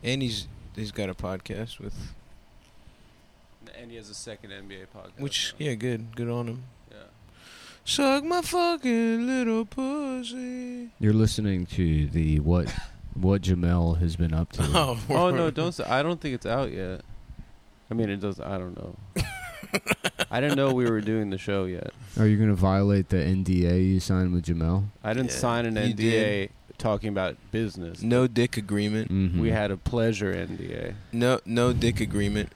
And he's got a podcast with... And he has a second NBA podcast. Which, yeah, good on him. Yeah. Suck my fucking little pussy. You're listening to the what Jamel has been up to. Oh no, don't say. I don't think it's out yet. I mean, it does. I don't know. I didn't know we were doing the show yet. Are you going to violate the NDA you signed with Jamel? I didn't sign an NDA talking about business. No dick agreement. Mm-hmm. We had a pleasure NDA. No dick agreement.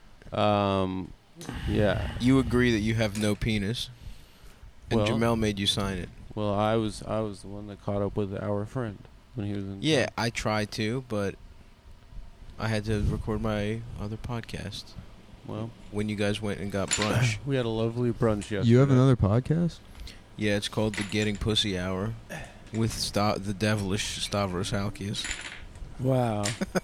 Yeah. You agree that you have no penis, and Well- Jamel made you sign it. Well, I was the one that caught up with our friend when he was in. Yeah, I tried to, but I had to record my other podcast Well, when you guys went and got brunch. we had a lovely brunch yesterday. You have another podcast? Yeah, it's called the Getting Pussy Hour with the devilish Stavros Halkias. Wow.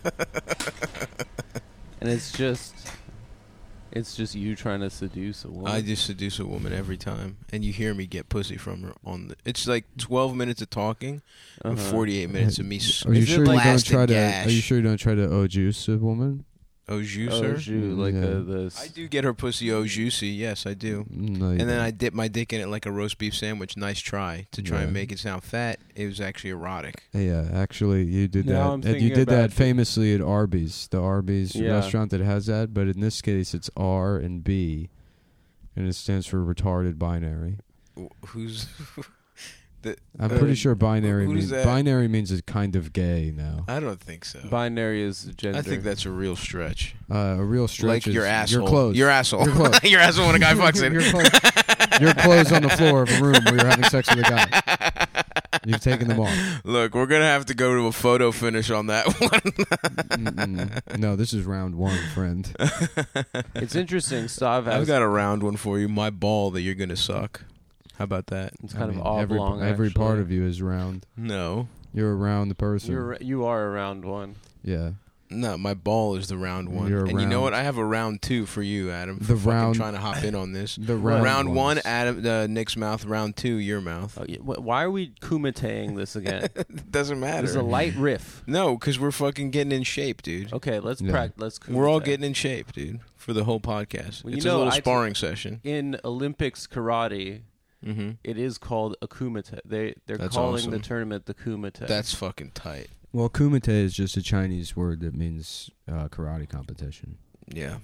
And it's just you trying to seduce a woman. I just seduce a woman every time, and you hear me get pussy from her it's like 12 minutes of talking and 48 minutes of me. Are you sure you don't try to? gash. Are you sure you don't try to juice a woman? Au jus, sir? like Yeah. I do get her pussy au juicy. Yes, I do. No, And then I dip my dick in it like a roast beef sandwich. Nice try to try and make it sound fat. It was actually erotic. Yeah, actually, you did Now I'm that. And you thinking did that about- famously at Arby's, the Arby's Yeah. restaurant that has that. But in this case, it's R and B, and it stands for retarded binary. Who's... I'm pretty sure binary who does means that- a kind of gay now. I don't think so. Binary is gender. I think that's a real stretch. A real stretch Like is your asshole. Your clothes. Your asshole. Your clothes. Your asshole when a guy fucks it. Your clothes on the floor of a room where you're having sex with a guy. You've taken them off. Look, we're going to have to go to a photo finish on that one. No, this is round one, friend. It's interesting. Stav has I've got a round one for you. My ball that you're going to suck. How about that? it's kind I mean, of oblong. every actually. part of you is round. No. You're a round person. You are a round one. Yeah. No, my ball is the round one. You're a and you know round- what? I have a round two for you, Adam. The For fucking round- trying to hop in on this. The round one, ones. Adam, Nick's mouth. Round two, your mouth. Oh, yeah, why are we kumiteing this again? It doesn't matter. This is a light riff. No, because we're fucking getting in shape, dude. Okay, let's Yeah. practice. Let's kumite. We're all getting in shape, dude, for the whole podcast. Well, it's you a know, little I sparring session. in Olympics karate. Mm-hmm. It is called a kumite. They're That's calling the awesome. tournament the kumite. That's fucking tight. Well, kumite is just a Chinese word that means karate competition. Yeah.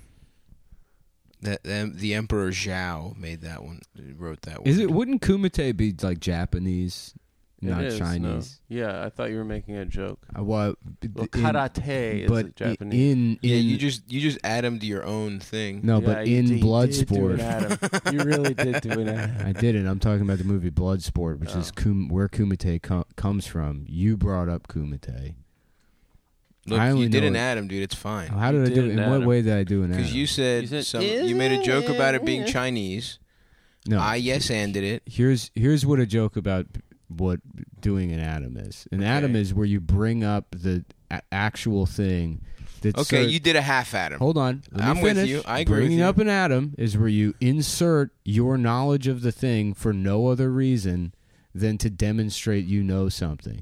The Emperor Zhao made that one. Wrote that one. Is it? Wouldn't kumite be like Japanese, It not is, Chinese? No. Yeah, I thought you were making a joke. Well, Well, karate is but Japanese. in Yeah, you just add them to your own thing. no, Yeah, but you in did do Bloodsport, an Adam. You really did do an Adam. I didn't. I'm talking about the movie Bloodsport, which is where kumite comes from. You brought up kumite. Look, I only you did know an it. Adam, dude. It's fine. How did I do did it? In an what Adam. way did I do an Because Adam? you said "Is you made a joke about it it?" being Chinese. No, I yes-anded it. Here's what a joke about what doing an Adam is. An Adam is where you bring up the actual thing. That's Okay, you did a half Adam. Hold on. Let me I'm with finish. you. I agree with Bringing you. up an Adam is where you insert your knowledge of the thing for no other reason than to demonstrate you know something.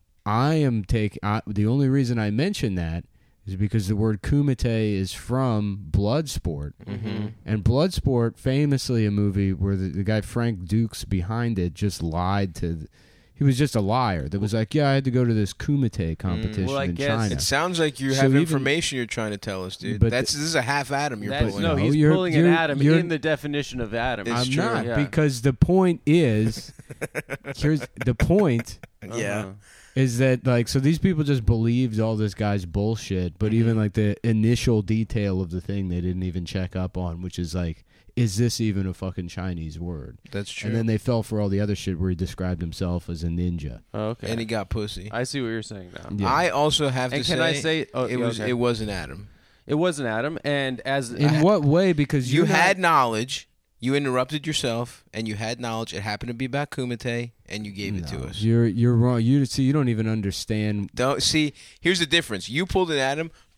The only reason I mention that is because the word kumite is from Bloodsport. Mm-hmm. And Bloodsport, famously a movie where the guy Frank Dukes behind it just lied to... He was just a liar that was like, yeah, I had to go to this kumite competition Well, I in guess China. It sounds like you So have even- information you're trying to tell us, dude. But This is a half Adam you're That's, pulling. no, out. he's you're- pulling an you're- Adam you're- in the definition of Adam. It's I'm true. not, Yeah. because the point is... here's the point... Yeah. Is that like so? These people just believed all this guy's bullshit, but even like the initial detail of the thing, they didn't even check up on, which is like, is this even a fucking Chinese word? That's true. And then they fell for all the other shit where he described himself as a ninja. Oh, okay. And he got pussy. I see what you're saying now. Yeah. I also have And to can say, I say it was an Adam. It was an Adam, and as In what way? Because You you're had knowledge. You interrupted yourself, and you had knowledge. It happened to be about Kumite, and you gave it to us. You're wrong. You don't even understand. Don't see. Here's the difference. You pulled an Adam,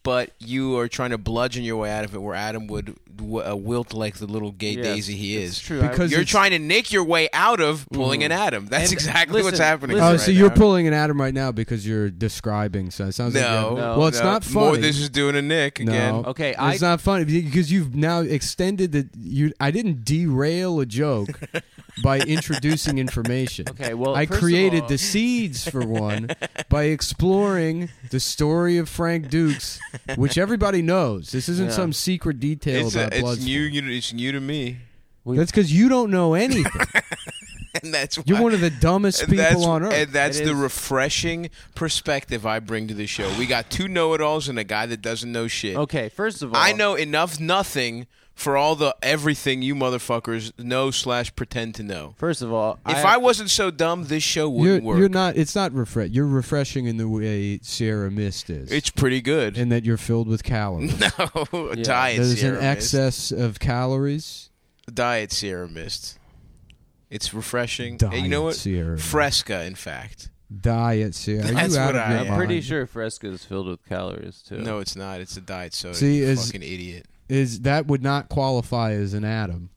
but you are trying to bludgeon your way out of it, where Adam would wilt like the little gay daisy he is. It's true. Because You're trying to nick your way out of pulling an Adam. That's And exactly what's listen, happening. listen. Oh, right so you're now. pulling an Adam right now because you're describing. So it sounds like No, well, it's not funny. More, this is doing a nick again. No. Okay, It's not funny because you've now extended the. I didn't derail a joke by introducing information. Okay, well, I first of created all- the seeds for one by exploring the story of Frank Dukes, which everybody knows. This isn't Yeah. some secret detail about It's Bloodsport. new. It's new to me, That's because you don't know anything. and that's why. You're one of the dumbest And people on earth. And that's It the is. refreshing perspective I bring to the show. We got two know-it-alls and a guy that doesn't know shit. Okay, first of all, I know enough nothing for all the everything you motherfuckers know / pretend to know. First of all, If I wasn't so dumb, this show wouldn't work. You're not. It's not refresh. You're refreshing in the way Sierra Mist is. It's pretty good. in that you're filled with calories. No, diet There's Sierra an excess of calories. Mist. Diet Sierra Mist. It's refreshing. Diet And you know what? Sierra Mist. Fresca, in fact. Diet Sierra. Are That's you out what of I your am. I'm pretty mind? sure Fresca is filled with calories too. No, it's not. It's a diet soda. See, you is- fucking idiot. Is that would not qualify as an atom,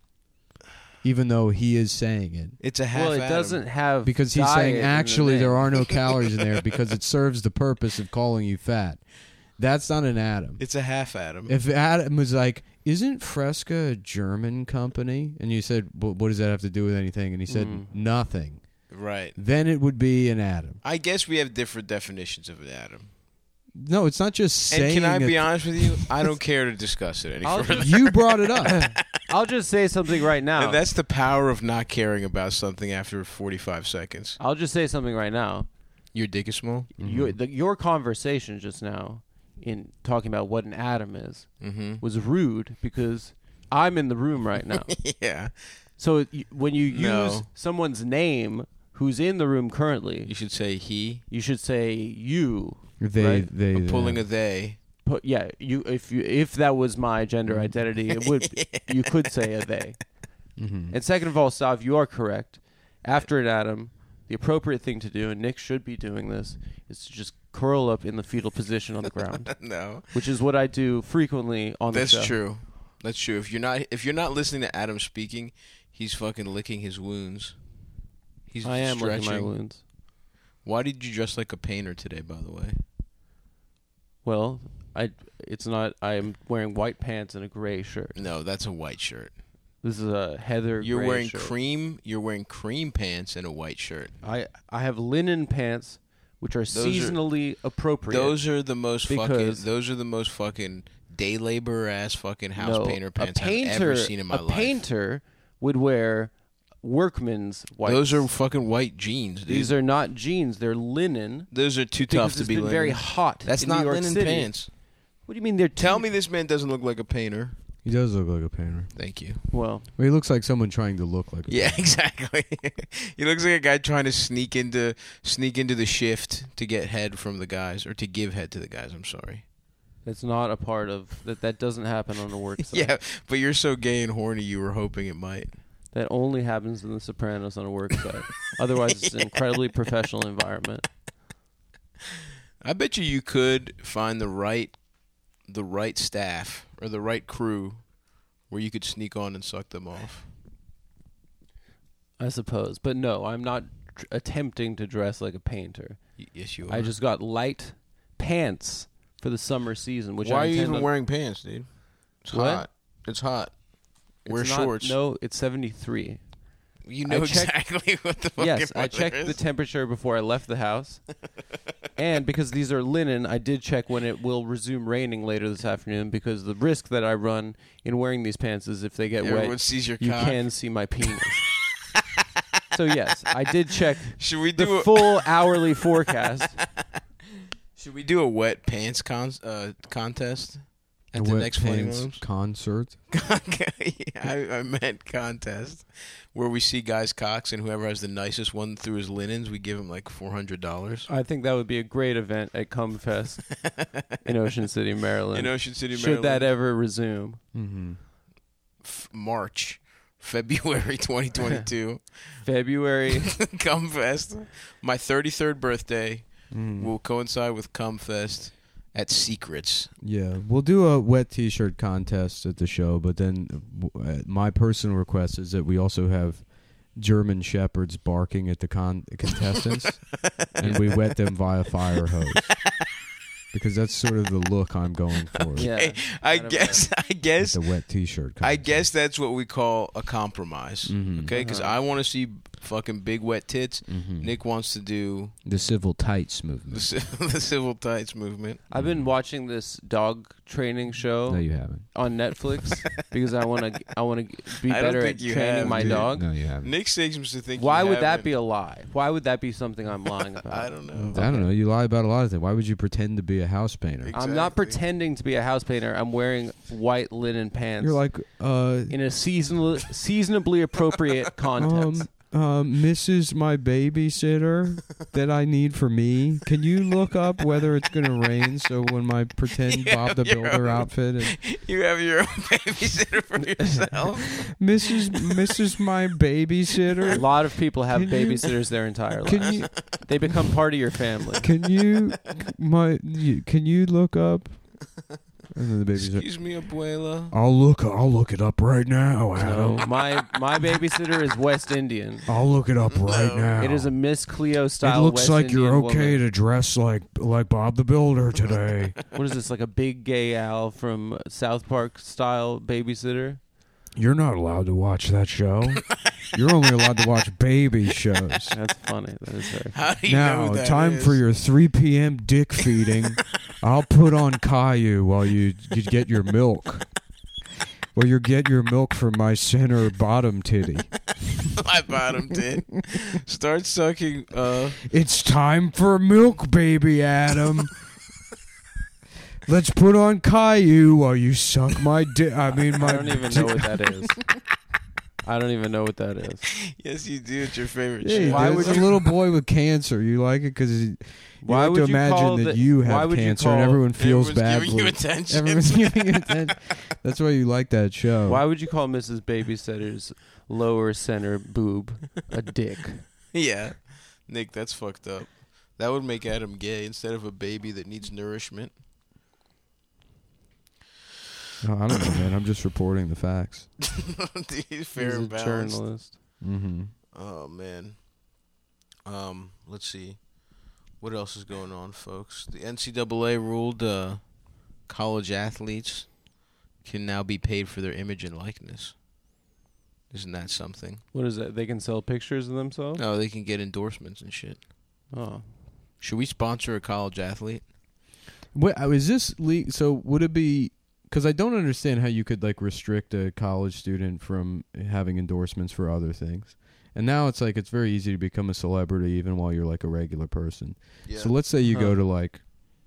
even though he is saying it. It's a half well, it atom. doesn't have Because he's diet saying in the actually name. there are no calories in there because it serves the purpose of calling you fat. That's not an atom. It's a half atom. If Adam was like, "Isn't Fresca a German company?" and you said, "What does that have to do with anything?" and he said, "Nothing," Right. then it would be an atom. I guess we have different definitions of an atom. No, it's not just saying. And can I be it. honest with you? I don't care to discuss it any I'll further. You brought it up. I'll just say something right now. And that's the power of not caring about something after 45 seconds. I'll just say something right now. Your dick is small? Your conversation just now in talking about what an atom is Mm-hmm. was rude because I'm in the room right now. Yeah. So when you use No. someone's name who's in the room currently, You should say he. you should say you. They, Right. they, I'm pulling a they. If that was my gender identity, it would you could say a they. Mhm. And second of all, Stav, you are correct. After an atom, the appropriate thing to do, and Nick should be doing this, is to just curl up in the fetal position on the ground, No. which is what I do frequently on the That's show. true. That's true. If you're not listening to Adam speaking, he's fucking licking his wounds. He's I am stretching. licking my wounds. Why did you dress like a painter today, by the way? Well, it's not. I am wearing white pants and a gray shirt. No, that's a white shirt. This is a heather. You're gray wearing shirt. cream. You're wearing cream pants and a white shirt. I have linen pants, which are are- seasonally appropriate. Those are the most fucking. Because- Those are the most fucking day labor ass fucking house No, painter pants a painter, I've ever seen in my a life. painter would wear workman's white. Those are fucking white jeans, dude. These are not jeans. They're linen. Those are too Because tough to it's be been linen. very hot. That's in not New York linen City. pants. What do you mean they're? Tell me this man doesn't look like a painter. He does look like a painter. Thank you. Well, Well, he looks like someone trying to look like a Yeah, exactly. He looks like a guy trying to sneak into the shift to get head from the guys, or to give head to the guys. I'm sorry. that's not a part of that. That doesn't happen on the work site. Yeah, but you're so gay and horny, you were hoping it might. That only happens in The Sopranos on a work site. Otherwise, it's an incredibly professional environment. I bet you could find the right staff or the right crew where you could sneak on and suck them off. I suppose, but no, I'm not attempting to dress like a painter. Yes, you are. I just got light pants for the summer season, which Why I are you intend even on- wearing pants, dude? It's What? hot. It's hot. It's Wear not- shorts. No, it's 73. You know I checked- exactly what the fucking Yes, I weather checked is. the temperature before I left the house. And because these are linen, I did check when it will resume raining later this afternoon, because the risk that I run in wearing these pants is if they get Everyone wet, sees your you cock. can see my penis. So yes, I did check Should we the do full hourly forecast. Should we do a wet pants contest at the wet next Funny pants Moms? concert. I meant contest where we see guys' cocks, and whoever has the nicest one through his linens, we give him like $400 I think that would be a great event at Cumfest in Ocean City, Maryland. in Ocean City, Should Maryland. that ever resume? Mm-hmm. February 2022. February. Cumfest. My 33rd birthday Mm. will coincide with Cumfest, at secrets. Yeah, we'll do a wet T-shirt contest at the show, but then my personal request is that we also have German shepherds barking at the contestants, and we wet them via fire hose. Because that's sort of the look I'm going for. Yeah, I guess The wet T-shirt contest. I guess that's what we call a compromise. Mhm. Okay, because I want to see fucking big wet tits. Mhm. Nick wants to do The civil tights movement. the civil tights movement. I've been watching this dog training show No, you haven't. on Netflix because I want to be I don't better think at you training have, my dude. dog. No, you haven't. Nick seems to think. Why you would that haven't. be a lie? Why would that be something I'm lying about? I don't know. I don't know. You lie about a lot of things. Why would you pretend to be a house painter? I'm not Exactly. pretending to be a house painter. I'm wearing white linen pants. You're like, in a seasonably appropriate context. Mrs. My babysitter that I need for me. Can you look up whether it's going to rain so when my pretend Bob the Builder outfit and You have your own babysitter for yourself. Mrs. My A babysitter? lot of people have Can you- babysitters their entire Can lives. you They become part of your family. can you look up? And then the babysitter. Excuse me, abuela. I'll look it up right now, No, my babysitter is West Indian. I'll look it up right now. It is a Miss Cleo It style. looks West like you're Indian okay woman. to dress like Bob the Builder today. What is this, like a big gay Al from South Park style babysitter? You're not allowed to watch that show. You're only allowed to watch baby shows. That's funny. That is very funny. How do you know Now, who that time is? for your 3 p.m. dick feeding. I'll put on Caillou while you get your milk. Well, you get your milk from my center bottom titty. My bottom tit. Start sucking. It's time for milk, baby Adam. Let's put on Caillou while you suck my dick. I mean, my I don't even know what that is. I don't even know what that is. Yes, you do. It's your favorite Yeah, shit. Why it's would a you- little boy with cancer. You like it because you Why like would to you imagine call that the- you why have would you cancer and call- everyone feels Everyone's bad. giving you for- attention. Everyone's giving you attention. That's why you like that show. Why would you call Mrs. Babysitter's lower center boob a dick? Yeah, Nick, that's fucked up. That would make Adam gay instead of a baby that needs nourishment. Oh, I don't know, man. I'm just reporting the facts. Dude, fair He's a and balanced. journalist. Mm-hmm. Oh man. Let's see. What else is going on, folks? The NCAA ruled college athletes can now be paid for their image and likeness. Isn't that something? What is that? They can sell pictures of themselves? No, they can get endorsements and shit. Oh. Should we sponsor a college athlete? Wait, is this so? Would it be? Because I don't understand how you could like restrict a college student from having endorsements for other things. And now it's like it's very easy to become a celebrity even while you're like a regular person. Yeah. So let's say you Huh. go to like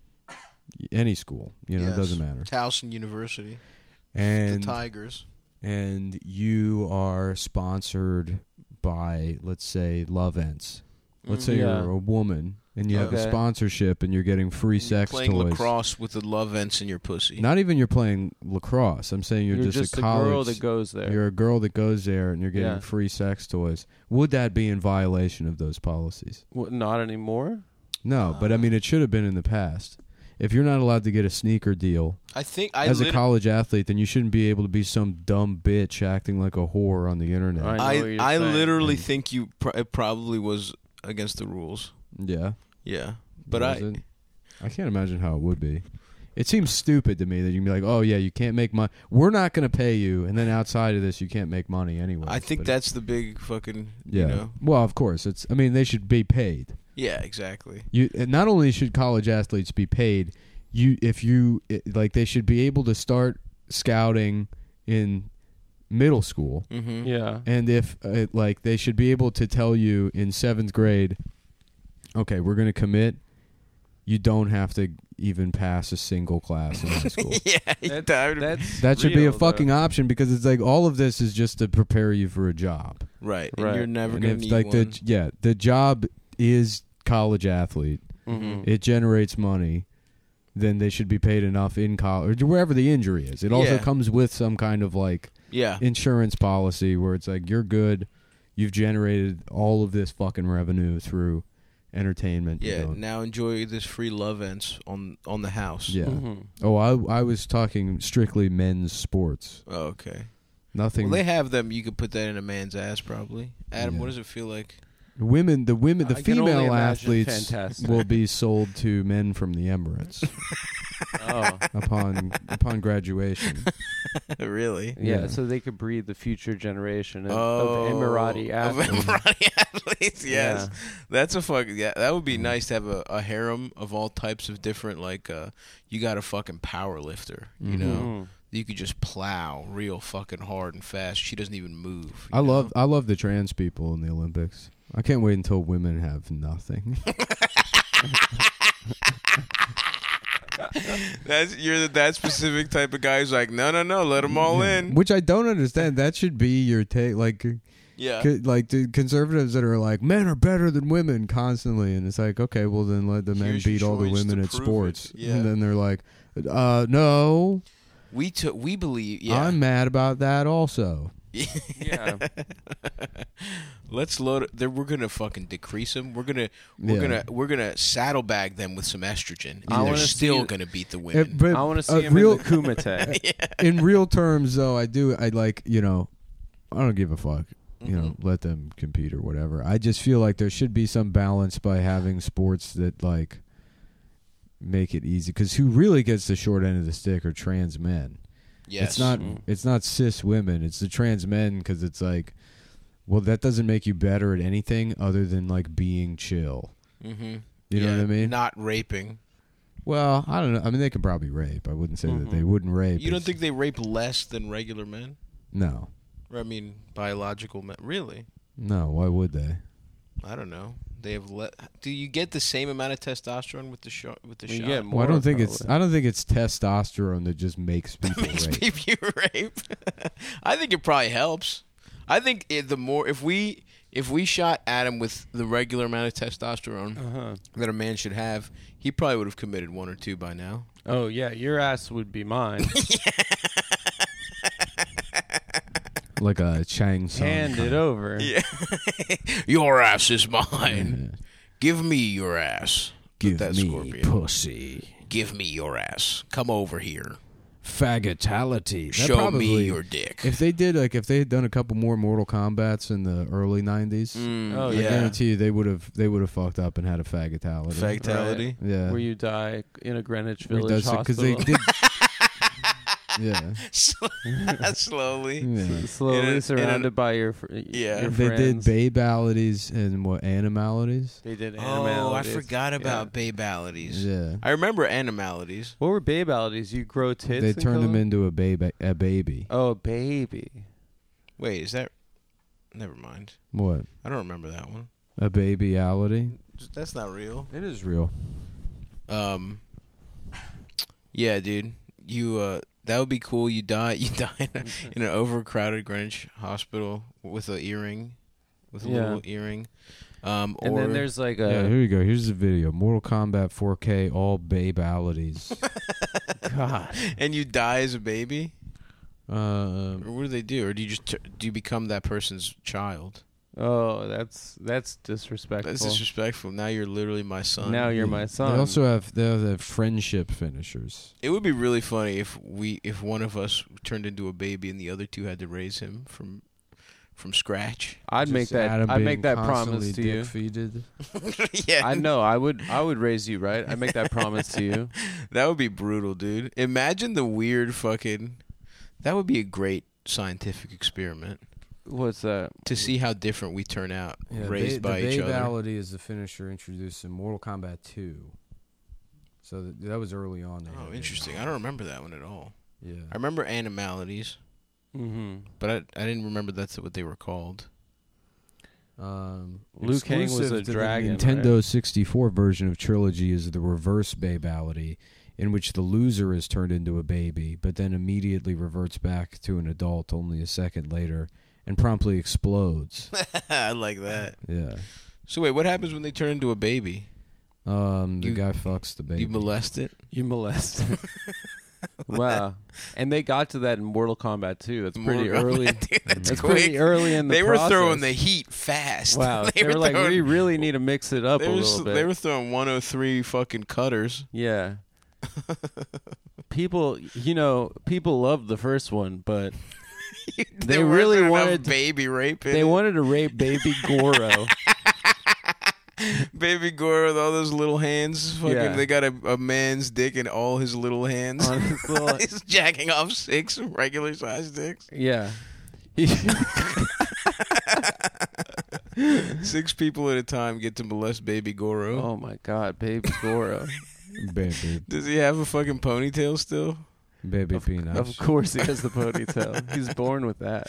any school, it Yes. doesn't matter. Towson University. And The Tigers. and you are sponsored by, let's say, Lovents. Let's say Yeah. you're a woman and you have a Okay. sponsorship and you're getting free sex Playing toys. lacrosse with the love vents in your pussy. Not even you're playing lacrosse. I'm saying you're just a college. girl that goes there. You're a girl that goes there and you're getting Yeah. free sex toys. Would that be in violation of those policies? What, not anymore? No, but I mean it should have been in the past. If you're not allowed to get a sneaker deal I think as a college athlete, then you shouldn't be able to be some dumb bitch acting like a whore on the internet. I know what you're I saying. literally think it probably was against the rules. Yeah. Yeah. But Was it? I can't imagine how it would be. It seems stupid to me that you can be like, oh, yeah, you can't make money. We're not going to pay you, and then outside of this, you can't make money anyway. I think that's the big fucking, yeah. you know. Well, of course. They should be paid. Yeah, exactly. And not only should college athletes be paid, they should be able to start scouting in middle school. Mm-hmm. Yeah. And if they should be able to tell you in 7th grade, okay, we're going to commit. You don't have to even pass a single class in high school. Yeah, That should be a real, fucking though. option because it's like all of this is just to prepare you for a job. right. Right. And you're never And going if to need like one. the job is college athlete. Mhm. It generates money. Then they should be paid enough in college or wherever the injury is. It also Yeah. comes with some kind of like Yeah. insurance policy where it's like you're good. You've generated all of this fucking revenue through entertainment. Yeah. You know. Now enjoy this free love ends on the house. Yeah. Mhm. Oh, I was talking strictly men's sports. Oh, okay. Nothing. Well, they have them. You could put that in a man's ass, probably. Adam, Yeah. what does it feel like? the I can only female imagine athletes fantastic. will be sold to men from the Emirates Oh. upon graduation. Really? Yeah, Yeah. so they could breed the future generation of Oh, Emirati of athletes. Emirati athletes, yes. Yeah. That's a fucking, yeah, that would be nice to have a harem of all types of different, like, you got a fucking power lifter, you know? Mhm. You could just plow real fucking hard and fast. She doesn't even move. I love the trans people in the Olympics. I can't wait until women have nothing. You're that specific type of guy who's like, no, let them all in. Which I don't understand. That should be your take. Like, Yeah. like the conservatives that are like, men are better than women constantly, and it's like, okay, well then let the men Here's your beat all the choice women to at prove sports, it. Yeah. and then they're like, no, We believe, yeah. I'm mad about that also. Yeah. Let's load it. We're gonna fucking decrease them. We're Yeah. gonna saddlebag them with some estrogen. I And they're wanna still see- gonna beat the women. But I want to see him real, in the Kumite. in real terms, though, I like, I don't give a fuck. Let them compete or whatever. I just feel like there should be some balance by having sports that like make it easy. Because who really gets the short end of the stick are trans men. Yes. It's not cis women. It's the trans men because it's like, well, that doesn't make you better at anything other than like being chill. Mm-hmm. You know what I mean? Not raping. Well, I don't know. I mean, they can probably rape. I wouldn't say that they wouldn't rape. You don't It's- think they rape less than regular men? No. Or, I mean, biological men. Really? No. Why would they? I don't know. They have Do you get the same amount of testosterone with the shot? You shot? get Well, more, I don't think probably. it's testosterone that just makes people Makes rape. people rape. I think it probably helps. I think the more if we shot Adam with the regular amount of testosterone Uh-huh. that a man should have, he probably would have committed one or two by now. Oh, yeah, your ass would be mine. Like a Chang Sung. Hand it over. Yeah. Your ass is mine. Give me your ass. Give That me Scorpion. pussy. Give me your ass. Come over here. Faggotality. That Show probably- me your dick. If they had done a couple more Mortal Kombats in the early '90s, Oh, I yeah. guarantee you they would have fucked up and had a faggotality. Fatality. Yeah. Where you die in a Greenwich Where it Village does it- hospital. they did. Yeah. Slowly. Yeah. Slowly surrounded by your Yeah. your They did friends. babalities and what animalities? They did Oh, I animalities. forgot about Yeah. babalities. Yeah. I remember animalities. What were babalities? You grow tits. They and turned them color? into a baby. Oh, baby. Wait, is that? Never mind. What? I don't remember that one. A babyality? That's not real. It is real. Yeah, dude. You that would be cool. You die in an overcrowded Greenwich hospital with a earring, with a Yeah. little earring. And or then there's like Yeah, a here you go. Here's the video. Mortal Kombat 4K, all babalities. God. and you die as a baby, uh, or what do they do? Or do you just do you become that person's child? Oh, that's disrespectful. That's disrespectful. Now you're literally my son. Now you're my son. They also have friendship finishers. It would be really funny if one of us turned into a baby and the other two had to raise him from scratch. I'd make Just that. Adam I'd being make that constantly promise to you. dick-feeded. Yeah, I know. I would raise you right. I'd make that promise to you. that would be brutal, dude. Imagine the weird fucking. That would be a great scientific experiment What's that? to see how different we turn out Yeah, raised by each the other. babality is the finisher introduced in Mortal Kombat 2. So that was early on. Oh, interesting. I don't remember that one at all. Yeah. I remember animalities, Mm-hmm. but I didn't remember that's what they were called. Liu Kang was exclusive a to the dragon, Nintendo right? 64 version of Trilogy is the reverse babality, in which the loser is turned into a baby, but then immediately reverts back to an adult only a second later, and promptly explodes. I like that. Yeah. So wait, what happens when they turn into a baby? The You- guy fucks the baby. You molest it? You molest. Wow. And they got to that in Mortal Kombat too. That's pretty Mortal early. Kombat, dude, that's That's quick. pretty early in the They were process. throwing the heat fast. Wow. They were like, throwing- we really need to mix it up a little bit. They were throwing 103 fucking cutters. Yeah. People loved the first one, but There really wasn't enough wanted- baby rape. in they it. wanted to rape Baby Goro. Baby Gore with all those little hands. Fucking, Yeah. They got a man's dick in all his little hands. On his little- He's jacking off 6 regular sized dicks. Yeah. 6 people at a time get to molest Baby Goro. Oh my God, Baby Goro. Baby, Does he have a fucking ponytail still? baby peanuts. Of course he has the ponytail. He's born with that.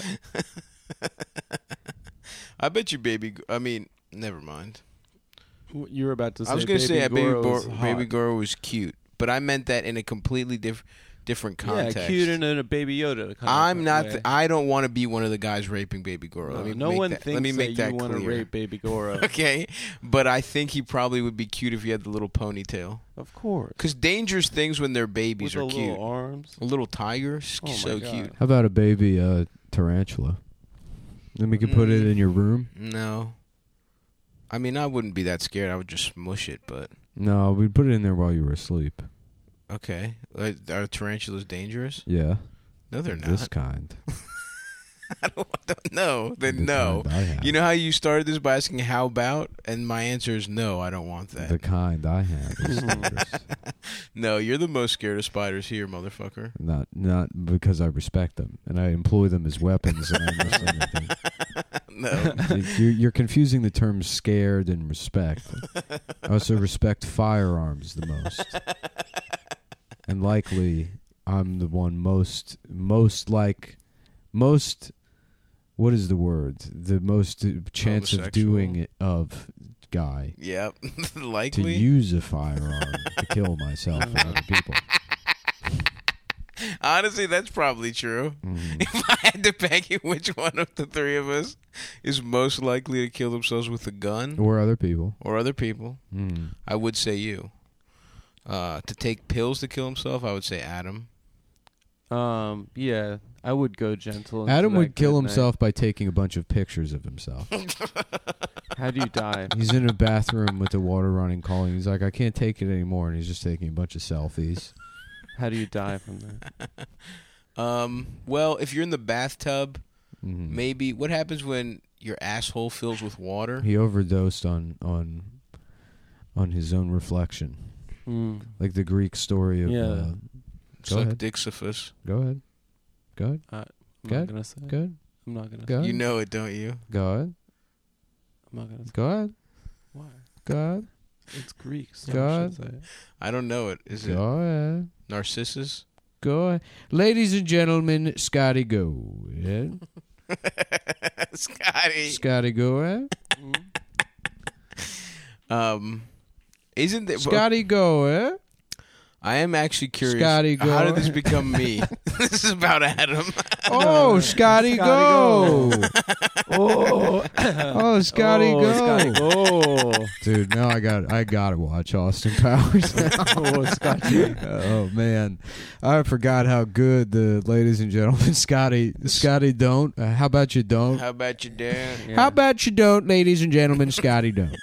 I bet you never mind. You were about to say I was going to say Baby Goro is Baby hot. Goro was cute, but I meant that in a completely different context. Yeah, cute and in a Baby Yoda. Kind I'm of not. way. I don't want to be one of the guys raping Baby Goro. Let me No make one that, thinks let me make that that you want to clear. rape Baby Goro. Okay, but I think he probably would be cute if he had the little ponytail. Of course. Because dangerous things when they're babies With are the cute. little arms. A little tiger, Oh my so God. cute. How about a baby tarantula? Then we could put it in your room. No, I mean I wouldn't be that scared. I would just smush it. But No, we'd put it in there while you were asleep. okay, are tarantulas dangerous? Yeah, No, they're this not. kind. I don't know. Then The no. kind I have. You know how you started this by asking how about, and my answer is no. I don't want that. The kind I have is dangerous. No, you're the most scared of spiders here, motherfucker. Not because I respect them and I employ them as weapons. And I understand No. you're confusing the terms scared and respect. I also respect firearms the most, and likely I'm the one most. What is the word? The most chance of Homosexual. doing it of guy Yep. to Likely. use a firearm to kill myself and other people. Honestly, that's probably true. Mhm. If I had to peg you which one of the three of us is most likely to kill themselves with a gun Or other people. or other people, Mm. I would say you. To take pills to kill himself, I would say Adam. Yeah, I would go gentle. into Adam that would kill good night. himself by taking a bunch of pictures of himself. How do you die? He's in a bathroom with the water running, calling. He's like, I can't take it anymore, and he's just taking a bunch of selfies. How do you die from that? Well, if you're in the bathtub, Mhm. maybe. What happens when your asshole fills with water? He overdosed on his own reflection, like the Greek story of. Yeah. It's Go like ahead. Dixifus. Go ahead. Go ahead. I'm Good. not gonna say. it. Good. I'm not gonna. Go Say. ahead. You know it, don't you? Go ahead. I'm not gonna. Say. Go ahead. Why? Go ahead. It's Greek. So God. I should say it. I don't know it. Is it Go ahead. Narcissus? Go ahead. Ladies and gentlemen, Scotty, go ahead. Scotty. Scotty, go ahead. Isn't there? Scotty, go ahead. I am actually curious. Scotty, How go. did this become me? This is about Adam. Oh, Scotty, go. Oh, Oh, Scotty, go. Scotty, go. Dude, now I gotta watch Austin Powers. Oh, Scotty. Oh man, I forgot how good the ladies and gentlemen Scotty don't. How about you don't? How about you, Dan? Yeah. How about you don't, ladies and gentlemen? Scotty don't.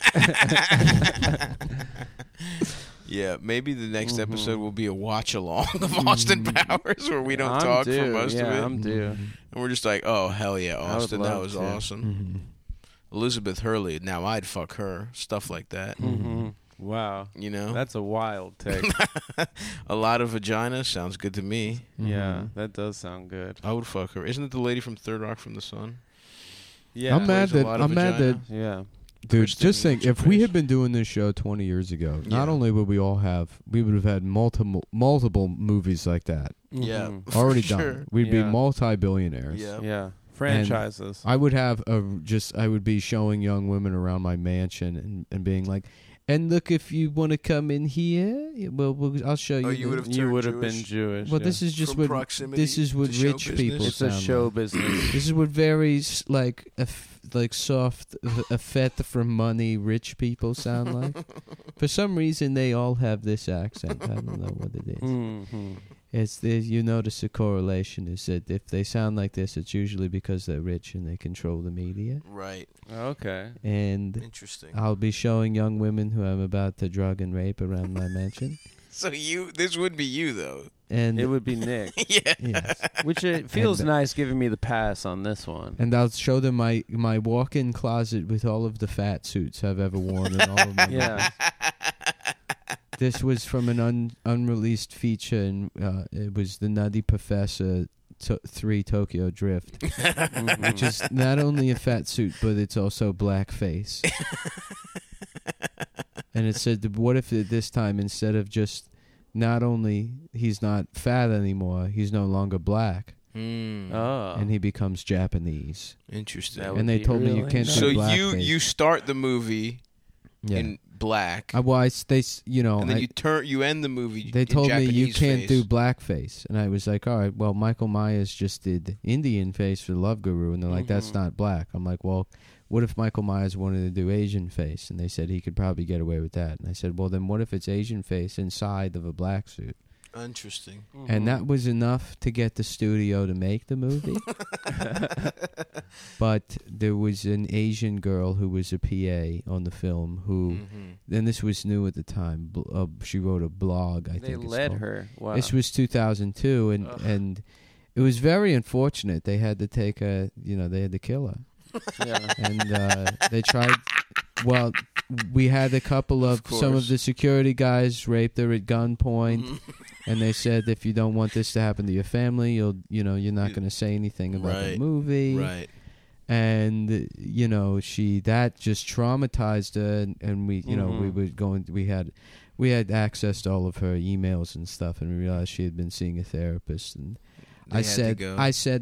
Yeah, maybe the next episode will be a watch along of Austin Powers where we don't talk for most of it. I'm due. And we're just like, oh, hell yeah, I would Austin, that love was to. awesome. Mhm. Elizabeth Hurley, now I'd fuck her. Stuff like that. Mm-hmm. Wow, You know? that's a wild take. A lot of vagina sounds good to me. Yeah, that does sound good. I would fuck her. Isn't it the lady from Third Rock from the Sun? Yeah, I'm mad Plays a that lot of vagina. Yeah, dude. Kristen Just think, if we Wiig. had been doing this show 20 years ago, not Yeah. only would we would have had multiple movies like that Yeah. Mhm. For already sure. done. We'd Yeah. be multi-billionaires. Yeah. Yeah, franchises. I would have I would be showing young women around my mansion and being like, and look, if you want to come in here, I'll show you. Oh, you the- would've You turned would have been Jewish? Jewish. Well, yeah. this is just From what proximity this is what to show rich people. business? It's a sound show like. business. This is what very like soft, a fete from money rich people sound like. For some reason, they all have this accent. I don't know what it is. Mm-hmm. you notice a correlation is that if they sound like this, it's usually because they're rich and they control the media. Right. Okay. And Interesting. I'll be showing young women who I'm about to drug and rape around my mansion. So this would be you though. And It would be Nick. Yeah. yes. Which it feels And- nice giving me the pass on this one. And I'll show them my walk-in closet with all of the fat suits I've ever worn and all of my Yeah. This was from an unreleased feature, and it was the Nutty Professor 3 Tokyo Drift, Mhm. which is not only a fat suit, but it's also blackface. And it said, what if this time, instead of just not only he's not fat anymore, he's no longer black, Oh. and he becomes Japanese. Interesting. That would And they be told me you really can't nice. do So blackface. you start the movie Yeah. in black, Well, and then you end the movie. They in told me you Japanese can't face. do blackface, and I was like, all right, well, Michael Myers just did Indian face for Love Guru, and they're like, that's Mhm. not black. I'm like, well, what if Michael Myers wanted to do Asian face? And they said he could probably get away with that. And I said, well, then what if it's Asian face inside of a black suit? Interesting. And that was enough to get the studio to make the movie. But there was an Asian girl who was a PA on the film who, Mhm. and this was new at the time, she wrote a blog, I They think it's led called. her. Wow. This was 2002, Ugh. and it was very unfortunate. They had to they had to kill her. Yeah. And they tried. Well, we had a couple of some of course. the security guys raped her at gunpoint, Mhm. and they said if you don't want this to happen to your family, you're not going to say anything about the Right. movie. Right. And that just traumatized her, and we had access to all of her emails and stuff, and we realized she had been seeing a therapist, and They had to go.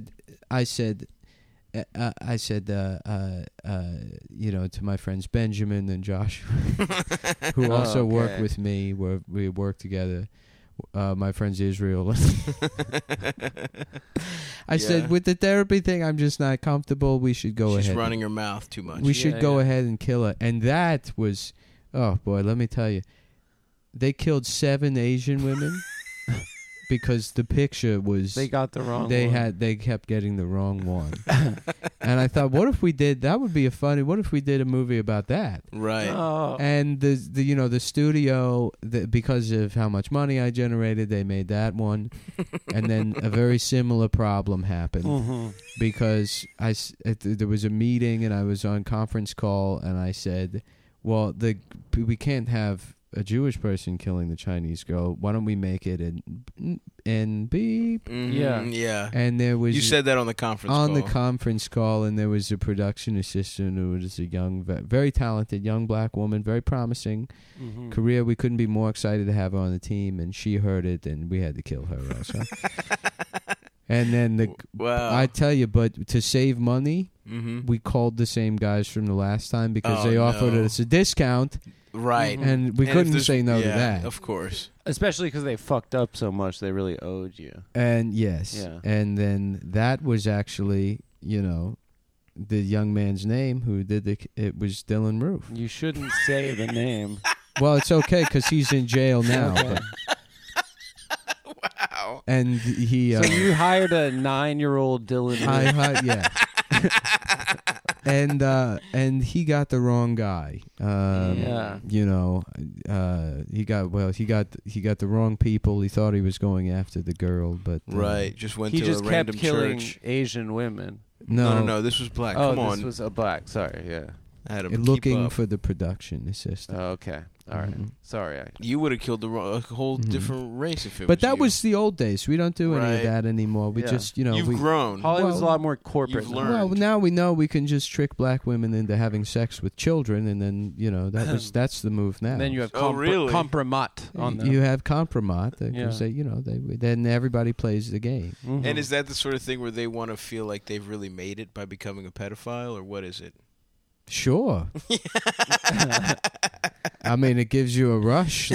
to my friends Benjamin and Josh, who also work okay. with me, where we work together. My friends Israel. I Yeah. said, with the therapy thing, I'm just not comfortable. We should go She's ahead. running her mouth too much. We should Yeah, go yeah. ahead and kill her. And that was, oh boy, let me tell you, they killed 7 Asian women because the picture was They got the wrong they one. they kept getting the wrong one. And I thought, what if we did a movie about that? Right. Oh. And the studio, because of how much money I generated, they made that one. And then a very similar problem happened Mhm. because there was a meeting and I was on conference call and I said, well, we can't have a Jewish person killing the Chinese girl. Why don't we make it in beep? Mhm, Yeah. Yeah. And there was You said that on the conference on call. the conference call, and there was a production assistant who was a young, very talented young black woman, very promising Mhm. career. We couldn't be more excited to have her on the team, and she heard it, and we had to kill her also. And then Wow. I tell you, but to save money, Mm-hmm. we called the same guys from the last time because Oh, they offered no. us a discount, Right. Mhm. and we And if couldn't there's- say no to yeah, that. Of course. Especially because they fucked up so much, they really owed you. And yes, Yeah. and then that was actually, the young man's name who did it was Dylan Roof. You shouldn't say the name. Well, it's okay because he's in jail now. Okay. Wow. And he, So you hired a 9-year-old Dylan. yeah. And he got the wrong guy. Yeah. He got the wrong people. He thought he was going after the girl, but Right. Just went He to just a kept random killing church. Asian women. No. This was black. Oh, Come this on. was a black. Sorry, yeah. I had to looking keep up. for the production assistant. Oh, okay. All right. Mhm. Sorry. You would have killed a whole Mhm. different race if it But was that you. was the old days. We don't do any Right. of that anymore. We Yeah. just, You've we. grown. Hollywood's Well, a lot more corporate. you've now. learned. Well, now we know we can just trick black women into having sex with children, and then that's the move now. And then you have Oh, really? compromat on them. You have compromat Yeah. because then everybody plays the game. Mhm. And is that the sort of thing where they want to feel like they've really made it by becoming a pedophile, or what is it? Sure. I mean, it gives you a rush.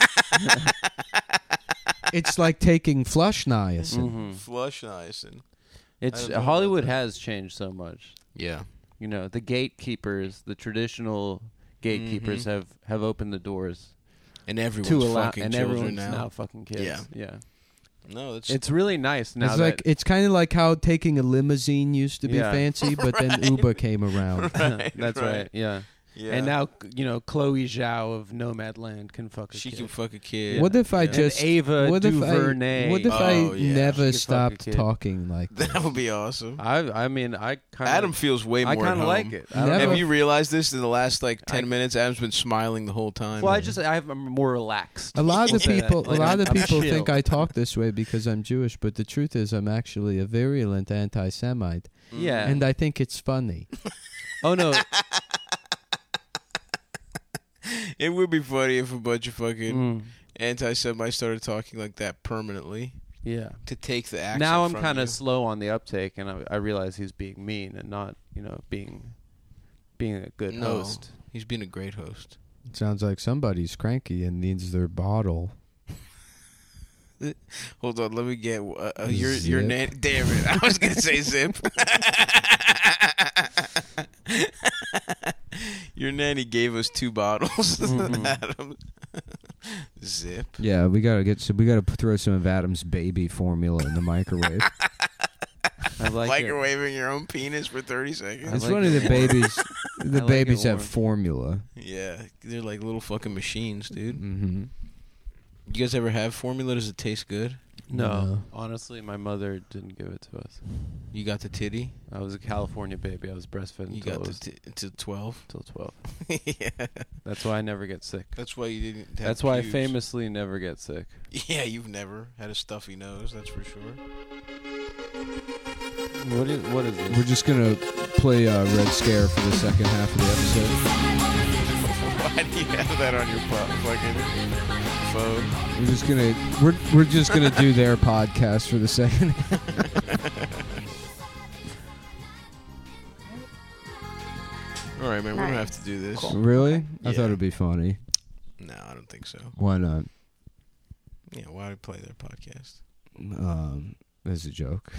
It's like taking flush niacin. Mhm. Flush niacin. It's I don't know Hollywood about that. has changed so much. Yeah. The gatekeepers, the traditional gatekeepers Mhm. have opened the doors And everyone's to allow, fucking and children everyone's now now. fucking kids. Yeah. Yeah. No, that's It's really nice now. It's like it's kind of like how taking a limousine used to be Yeah. fancy, but then Uber came around. That's right. Yeah. yeah. And now Chloe Zhao of Nomadland can fuck a she kid. can fuck a kid. What if I And just Ava what if DuVernay. What if Oh, I yeah. never She could fuck a stopped kid. talking like that? That would be awesome. I mean, I kind of Adam feels way more I kind at of home. like it. I don't Never- know. Have you realized this in the last like 10 I- minutes? Adam's been smiling the whole time. Well, I'm more relaxed. A lot of Say that. people, Like, a lot of I'm people chill. think I talk this way because I'm Jewish, but the truth is I'm actually a virulent anti-Semite, Yeah. and I think it's funny. Oh no. It would be funny if a bunch of fucking Mm, anti-Semites started talking like that permanently yeah. to take the accent. Now I'm from kind you. of slow on the uptake, and I realize he's being mean and not, being a good No, host. he's been a great host. It sounds like somebody's cranky and needs their bottle. Hold on, let me get your Zip. nanny. Damn it, I was gonna say zip. Your nanny gave us 2 bottles. Mhm. Adam. Zip. Yeah, we gotta throw some of Adam's baby formula in the microwave. I like it. Microwaving your own penis for 30 seconds. It's like funny it the warm. babies, I the like babies it have warm. formula. Yeah, they're like little fucking machines, dude. Mm-hmm. You guys ever have formula? Does it taste good? No, No. honestly, my mother didn't give it to us. You got the titty. I was a California baby. I was breastfed You until I got the was until 12. till 12. Yeah, That's why I never get sick. that's why you didn't. Have That's why I pubes. famously never get sick. Yeah, you've never had a stuffy nose. That's for sure. What is We're this? just gonna play Red Scare for the second half of the episode. Why do you have that on your fucking phone? We're just gonna do their podcast for the second. All right, man. We don't have to do this. Really? I Yeah. thought it'd be funny. No, I don't think so. Why not? Yeah, why would I play their podcast? As a joke.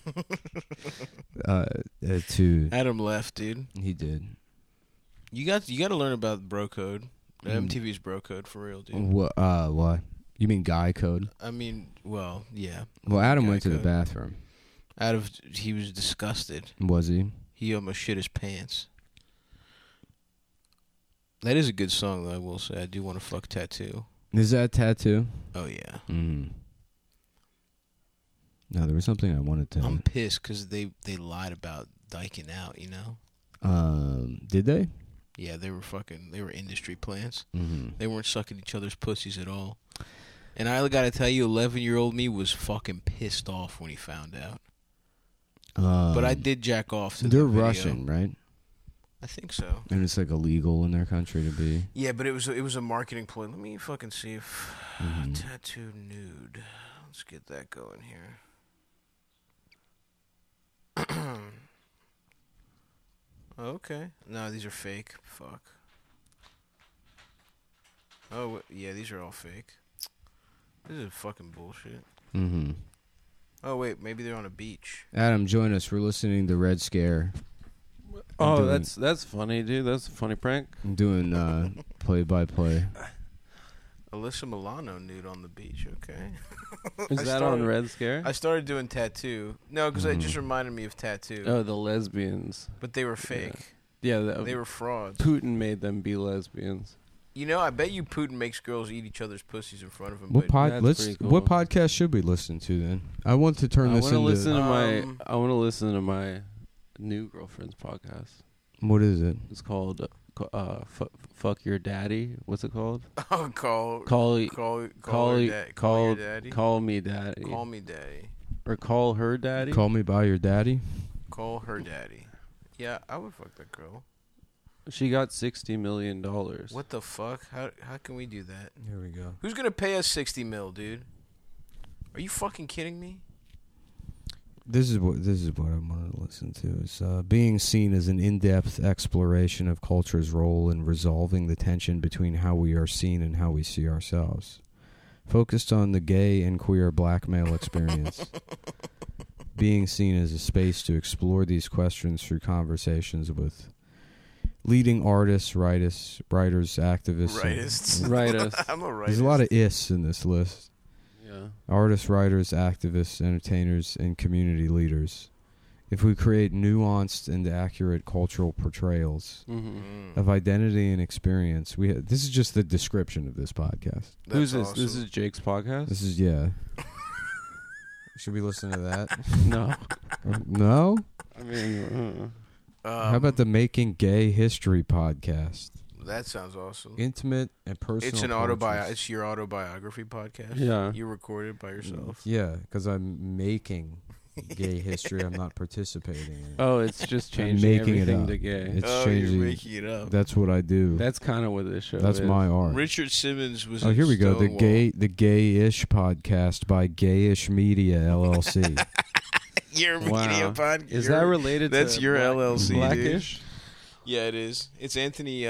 To Adam left, dude. he did. You got to learn about bro code. The Mm. MTV's bro code for real, dude. What? What? You mean guy code? I mean, well, yeah. Well, Adam Guy went to the code. bathroom. He was disgusted. Was he? He almost shit his pants. That is a good song, though. I will say, I do want to fuck tattoo. Is that a tattoo? Oh yeah. Mm. No, there was something I wanted to. I'm pissed because they lied about diking out. You know. Did they? Yeah, they were industry plants. Mm-hmm. They weren't sucking each other's pussies at all. And I gotta tell you, 11-year-old me was fucking pissed off when he found out. But I did jack off to They're the video. Russian, right? I think so. And it's like illegal in their country to be. Yeah, but it was a marketing ploy. Let me fucking see if Mhm. tattoo nude. Let's get that going here. Okay. No, these are fake. Fuck. Oh, yeah, these are all fake. This is fucking bullshit. Mm-hmm. Oh, wait, maybe they're on a beach. Adam, join us. We're listening to Red Scare. Oh, doing- that's funny, dude. That's a funny prank. I'm doing play-by-play. Alyssa Milano nude on the beach, okay. Is I that started- on Red Scare? I started doing tattoo. No, because it Mhm. just reminded me of tattoo. Oh, the lesbians. But they were fake. Yeah, They were frauds. Putin made them be lesbians. You know, I bet you Putin makes girls eat each other's pussies in front of him. What but That's pretty cool. What podcast should we listen to then? I want to turn I this want to into. listen to Um, I want to listen to my new girlfriend's podcast. What is it? It's called "Fuck Your Daddy." What's it called? Oh, call Call your daddy. call me daddy, Call me daddy. or call her daddy. Call Me By Your Daddy? Call her daddy. Yeah, I would fuck that girl. She got $60 million. What the fuck? How can we do that? Here we go. Who's gonna pay us 60 mil, dude? Are you fucking kidding me? This is what I wanted to listen to. Is being seen as an in-depth exploration of culture's role in resolving the tension between how we are seen and how we see ourselves. Focused on the gay and queer black male experience. Being seen as a space to explore these questions through conversations with leading artists, writers, activists. Rightists. Right. I'm a rightist. There's a lot of ists in this list. Yeah. artists, writers, activists, entertainers, and community leaders. If we create nuanced and accurate cultural portrayals of identity and experience, this is just the description of this podcast. Who's this? Awesome. This is Jake's podcast? This is, yeah. Should we listen to that? No. No? I mean, How about the Making Gay History podcast? That sounds awesome. Intimate and personal. It's an portraits. It's your autobiography podcast. Yeah. You record it by yourself. Yeah, because I'm making gay history. I'm not participating in it. oh, it's just I'm changing making it everything up. to gay. It's You're changing. making it up. That's what I do. That's kind of what this show That's is. my art. Richard Simmons was. Oh, in here we go. The Stonewall. Gayish podcast by Gayish Media LLC. Your Wow. media podcast. Is that related That's to your LLC, dude. Blackish? Yeah, it is. It's Anthony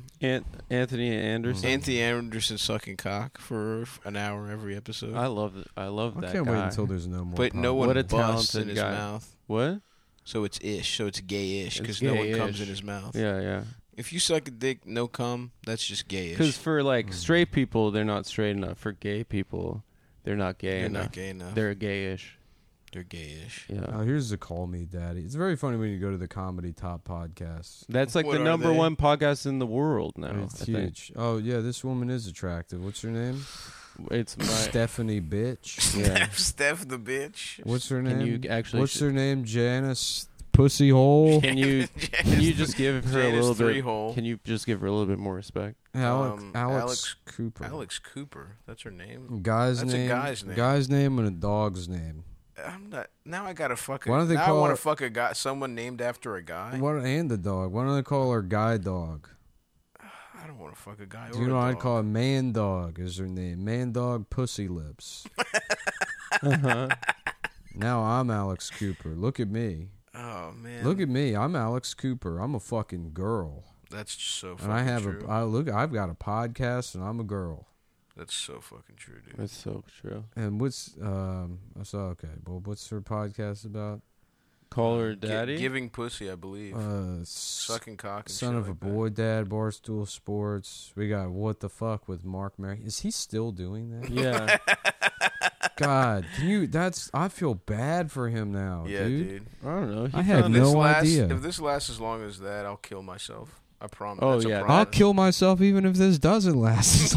Anthony Anderson. Anthony Anderson sucking cock for an hour every episode. I love it. I love I that can't guy. wait until there's no more. But no podcasts. one What a busts talented in his guy. mouth. What? So it's ish. So it's gay-ish It's because no one comes gay-ish. in his mouth. Yeah, yeah. If you suck a dick, no cum, that's just gayish. Because for like straight people, they're not straight enough. For gay people, they're not gay You're enough. not gay enough. They're gayish. They're gayish. Yeah. Oh, here's the Call Me Daddy. It's very funny when you go to the Comedy Top Podcasts. That's like What the are number they? one podcast in the world now. It's I think. huge. Oh yeah, this woman is attractive. What's her name? It's my. Stephanie Bitch. Yeah. Steph the bitch. What's her Can name? you actually? What's her name? Janice Pussy Hole. Can you just give her a Janice little bit? Three-hole. Can you just give her a little bit more respect? Alex Cooper. Alex Cooper. That's her name. Guy's That's a name. guy's name. Guy's name and a dog's name. I'm not. Now I gotta fuck. Why don't they now call I want her- to fuck a guy. Someone named after a guy. What and the dog? Why don't they call her Guy Dog? I don't want to fuck a guy. Do or you know a what I'd dog. call it? Man Dog is her name. Man Dog Pussy Lips. Uh-huh. Now I'm Alex Cooper. Look at me. Oh man. Look at me. I'm Alex Cooper. I'm a fucking girl. That's so fucking And I have true. I've got a podcast and I'm a girl. That's so fucking true, dude. That's so true. And what's okay. Well, what's her podcast about? Call her Gi- daddy. giving pussy, I believe. Sucking cock. And Son shit of a like that. boy, dad, Barstool Sports. We got What the Fuck with Mark Maron. Is he still doing that? Yeah. God, can you? I feel bad for him now, Yeah, dude. I don't know. He I had found- no This lasts- idea. If this lasts as long as that, I'll kill myself. I promise. Oh, That's a yeah. promise. I'll kill myself even if this doesn't last.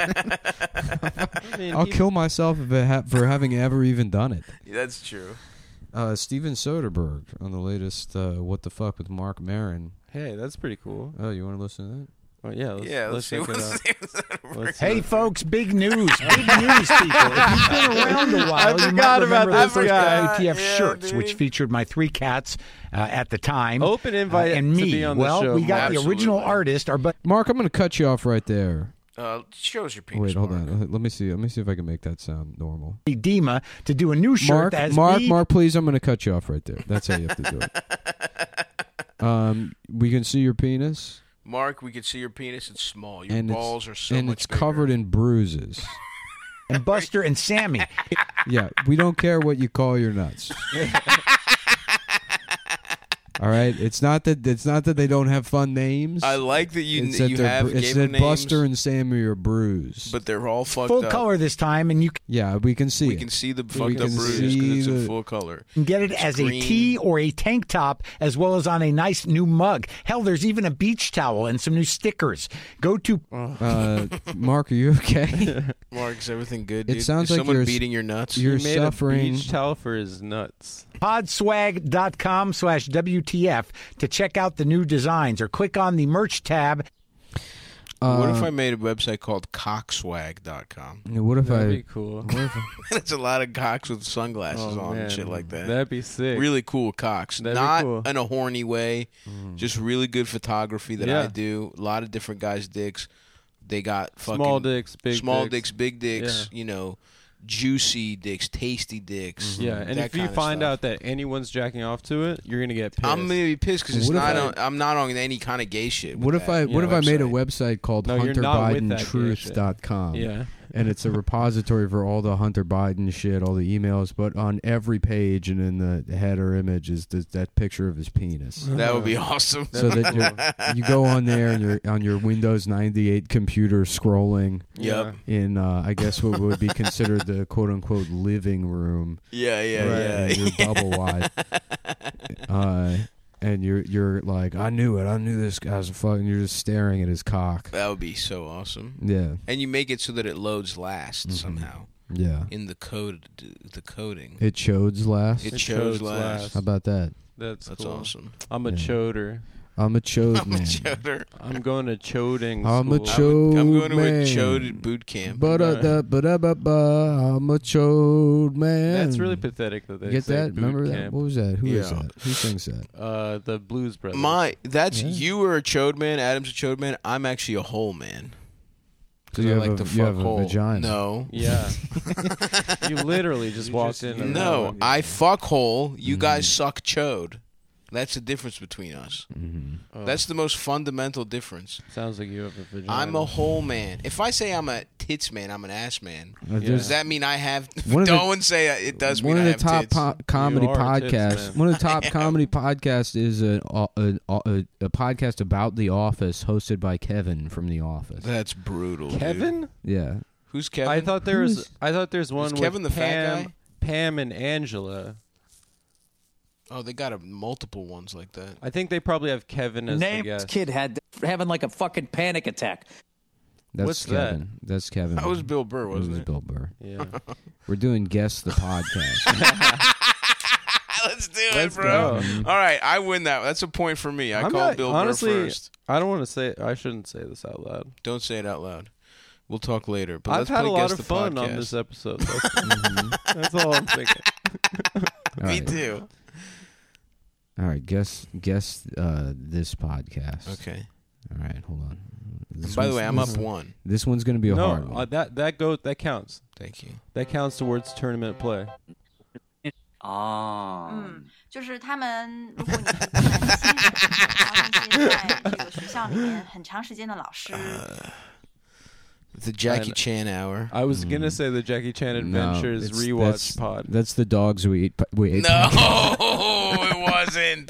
I mean, I'll he- kill myself if for having ever even done it. Yeah, that's true. Steven Soderbergh on the latest What the Fuck with Mark Maron. Hey, that's pretty cool. Oh, you want to listen to that? Oh, yeah. Let's see check it what's out. Let's Hey, see. folks, big news. Big news, people. If you've been around a while, you forgot might about remember this the first guy. IATF Yeah, shirts, dude. which featured my three cats at the time. Open invite and to me. be on the well, show, we got Mark. the original Absolutely. artist, our buddy Mark, I'm going to cut you off right there. Shows your penis. Wait, hold Mark. on. Let me see. Let me see if I can make that sound normal. Dima to do a new shirt as Mark, please. I'm going to cut you off right there. That's how you have to do it. We can see your penis, Mark, we can see your penis. It's small. Your and balls are so and much it's bigger. covered in bruises. and Buster and Sammy. Yeah, we don't care what you call your nuts. All right, it's not that they don't have fun names. I like that you It's that you they're have it's given that names, Buster and Sammy are bruised. but they're all fucked Full up. color this time, and you yeah, we can see We it. can see the We fucked up can bruise see because it's in the- full color. can get it It's as green. a tee or a tank top, as well as on a nice new mug. Hell, there's even a beach towel and some new stickers. Go to Mark, are you okay? Mark, is everything good, It dude? sounds is like someone you're- beating your nuts? you're He made suffering. a beach towel for his nuts. podswag.com/WTF to check out the new designs, or click on the merch tab. What if I made a website called cockswag.com? What if That'd I? be cool. What if It's a lot of cocks with sunglasses Oh, on man. and shit like that. That'd be sick. Really cool cocks. That'd be Not cool. in a horny way. Just really good photography that Yeah. I do. A lot of different guys' dicks. They got fucking Small dicks, big small dicks. big dicks. Yeah. You know, juicy dicks, tasty dicks. Yeah, and that if you kinda find stuff. out that anyone's jacking off to it, you're gonna get pissed. I'm gonna be pissed because it's What if not. I- I'm not on any kind of gay shit. What with if that I? What Yeah, if I made a website. website called No, you're not with that gay shit. HunterBidenTruth.com? Yeah. and it's a repository for all the Hunter Biden shit, all the emails. But on every page and in the header image is that picture of his penis. That would be awesome. So that you go on there and you're on your Windows 98 computer scrolling Yep. in, I guess what would be considered the quote unquote living room. Yeah, And you're double wide. And you're like, I knew this guy's a fucking. You're just staring at his cock. That would be so awesome. Yeah, And you make it so that it loads last somehow yeah. in the coding. It chodes last. It shows last. How about that? That's That's cool. awesome. I'm a Yeah. choder. I'm a chode I'm a man. choder. I'm going to choding I'm a school. chode I'm going to man. a choded boot camp. I'm a chode man. That's really pathetic that they Get say that? boot Remember that? camp. What was that? Who is Yeah. that? Who sings that? The Blues Brothers. That's Yeah. you were a chode man. Adam's a chode man. I'm actually a hole man. So 'Cause you I have like a- to you fuck have a hole. vagina. No. Yeah. You literally just walked in. and No, out. I fuck hole. You guys suck chode. That's the difference between us. Mm-hmm. Oh, That's the most fundamental difference. sounds like you have a vagina. I'm a hole man. If I say I'm a tits man, I'm an ass man. Yeah. Does that mean I have? One of the- Don't say it does mean One of I the have top tits. comedy You are a tits podcasts. man. One of the top comedy podcasts is a podcast about The Office, hosted by Kevin from The Office. That's brutal. dude. Kevin. Yeah, Who's Kevin? I thought there's one with Kevin the fat guy? Pam and Angela. Oh, they got multiple ones like that. I think they probably have Kevin as the Named guest. kid had having like a fucking panic attack. that's What's that? Kevin. That's Kevin. That was Bill Burr, It wasn't was it? Bill Burr. Yeah. We're doing Guess the Podcast. Let's do Let's it, bro. go. All right, I win that. That's a point for me. I I'm called not- Bill honestly, Burr first. I don't want to say. I shouldn't say this out loud. Don't say it out loud. We'll talk later. But I've let's had play a lot Guess of the fun on Podcast. this episode. That's all I'm thinking. All Me right. too. All right, guess this podcast. Okay. All right, hold on. By the way, I'm up this, one. This one's gonna be a hard No, one. that counts. Thank you. That counts towards tournament play. 就是他们，如果你是一个新人，然后那些在这个学校里面很长时间的老师， The Jackie And- Chan Hour. I was gonna say the Jackie Chan No, Adventures it's- rewatch pod. That's the dogs we ate. We ate. No, it wasn't.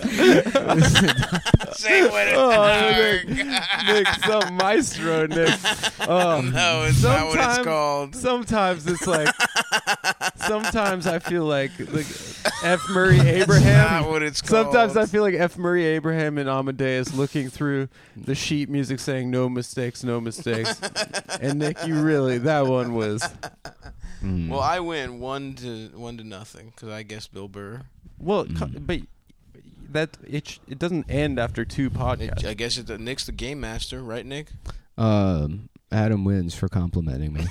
Say what it Nick, some maestro, Nick. Oh, No, it's not what it's Sometimes- called. Sometimes it's like. Sometimes I feel like F. Murray Abraham. Not what it's called. Sometimes I feel like F. Murray Abraham and Amadeus looking through the sheet music saying no mistakes, no mistakes. And Nick, you really, that one was. Mm. Well, I win 1-0 because I guess Bill Burr. Well, but that it doesn't end after two podcasts. I guess Nick's the game master, right, Nick? Adam wins for complimenting me.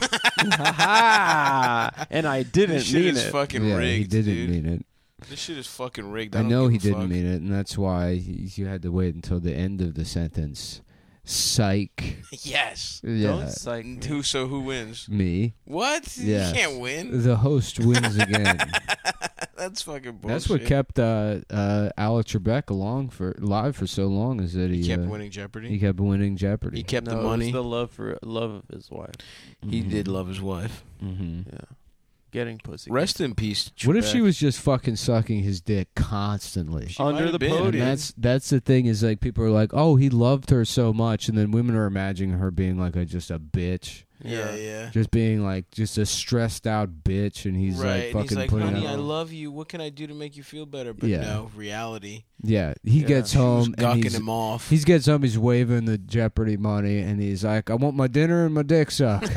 And I didn't This shit mean is it. fucking Yeah, rigged, he didn't dude. mean it. This shit is fucking rigged. I don't know give he a didn't fuck. mean it, and that's why you had to wait until the end of the sentence. Psych. Yes. Yeah. Don't psych me. Who wins? Me. What? Yes. You can't win. The host wins again. That's fucking bullshit. That's what kept Alex Trebek live for so long, is that He kept he winning Jeopardy. He kept winning Jeopardy. He kept No, the it was money. the love of his wife. He did love his wife. Mm-hmm. Yeah. Getting pussy. Rest in peace. What if Trebek. she was just fucking sucking his dick constantly? She might Under have the been. podium. And that's the thing, is like people are like, oh, he loved her so much, and then women are imagining her being like just a bitch, Yeah. just being like just a stressed out bitch, and he's right. like And fucking he's like, putting honey, out. I love you. What can I do to make you feel better? But Yeah. no, reality. Yeah, he Yeah. gets She was home and gucking him off. he gets home, he's waving the Jeopardy money, and he's like, I want my dinner and my dick sucked.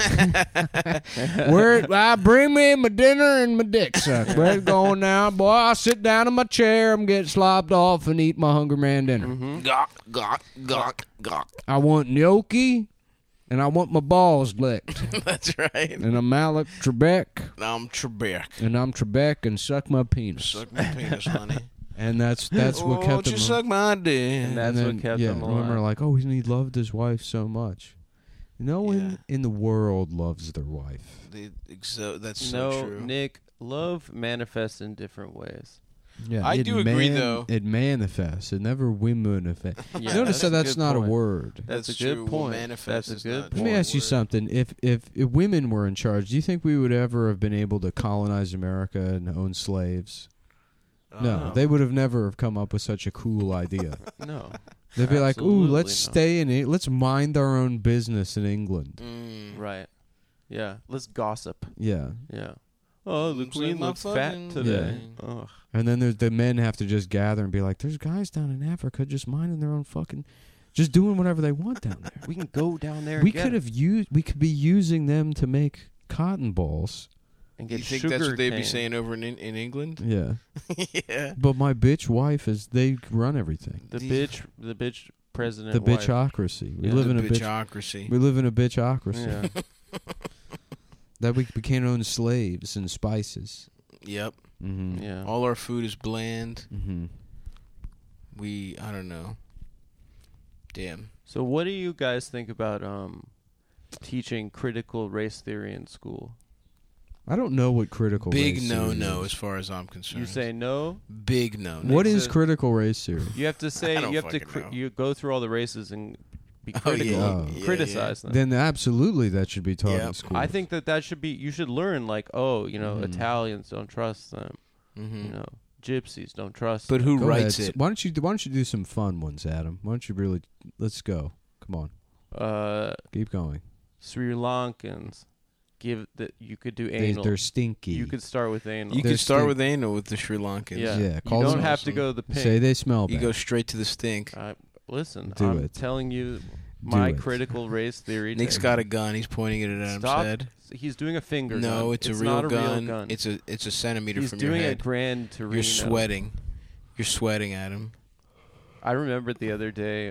Bring me my dinner and my dick sucked. Where's it going now? Boy, I'll sit down in my chair, I'm getting slopped off and eat my Hunger Man dinner. Gawk, gawk, gawk, gawk. I want gnocchi, and I want my balls licked. That's right. And I'm Alec Trebek, I'm Trebek. and I'm Trebek, and suck my penis. Suck my penis, honey. And that's what kept Won't you him. suck my dick? And that's what kept him alive. Women are like, oh, he loved his wife so much. No one in the world loves their wife. That's so No, true. Nick, love manifests in different ways. Yeah, I do agree, though. It manifests. It never manifests. Yeah, Notice that that's a good not point. a word. That's a true. good Well, point. manifest That's is a good not- Let me point. ask you word. something. If women were in charge, do you think we would ever have been able to colonize America and own slaves? No, they would have never have come up with such a cool idea. No. They'd be like, "Ooh, Absolutely let's not. stay in it. Let's mind our own business in England." Right. Yeah. Let's gossip. Yeah, Yeah. Oh, the Looks queen like my looks fat fucking- today. Yeah. Ugh. and then the men have to just gather and be like, "There's guys down in Africa just minding their own fucking, just doing whatever they want down there." We can go down there. We and get could it. have used. We could be using them to make cotton balls. and You get think sugar that's what they'd be cane. saying over in England? Yeah, Yeah. but my bitch wife is. They run everything. The These- bitch president. The wife. bitchocracy. We Yeah. live in The a bitch. bitchocracy. We live in a bitchocracy. Yeah. That we can't own slaves and spices. Yep. Mm-hmm. Yeah. All our food is bland. Mm-hmm. I don't know. Damn. So what do you guys think about teaching critical race theory in school? I don't know what critical Big race no theory no is. as far as I'm concerned. You say no? Big no no. What Makes is a- critical race theory? You have to say I don't you have to fucking know. you go through all the races and be Oh, critical, yeah. Oh. Yeah, criticize them. Then absolutely that should be taught Yep. in school. I think that should be you should learn like Mhm. Italians don't trust them, Mm-hmm. gypsies don't trust But them. who Go writes ahead. it? Why don't you do some fun ones, Adam? Why don't you really? Let's go. Come on, keep going. Sri Lankans give that you could do They, anal. they're stinky. You could start with anal. You They're could start stink- with anal with the Sri Lankans. yeah. Yeah, You call don't them have to awesome. go the pink. Say they smell bad. You go straight to the stink. Listen, Do I'm it. telling you my it. critical race theory. Nick's to- got a gun. He's pointing it at Adam's Stop. head. He's doing a finger gun. No, it's a real not a gun. real gun. It's a centimeter He's from your doing a head. Gran Torino. You're sweating. You're sweating, Adam. I remembered the other day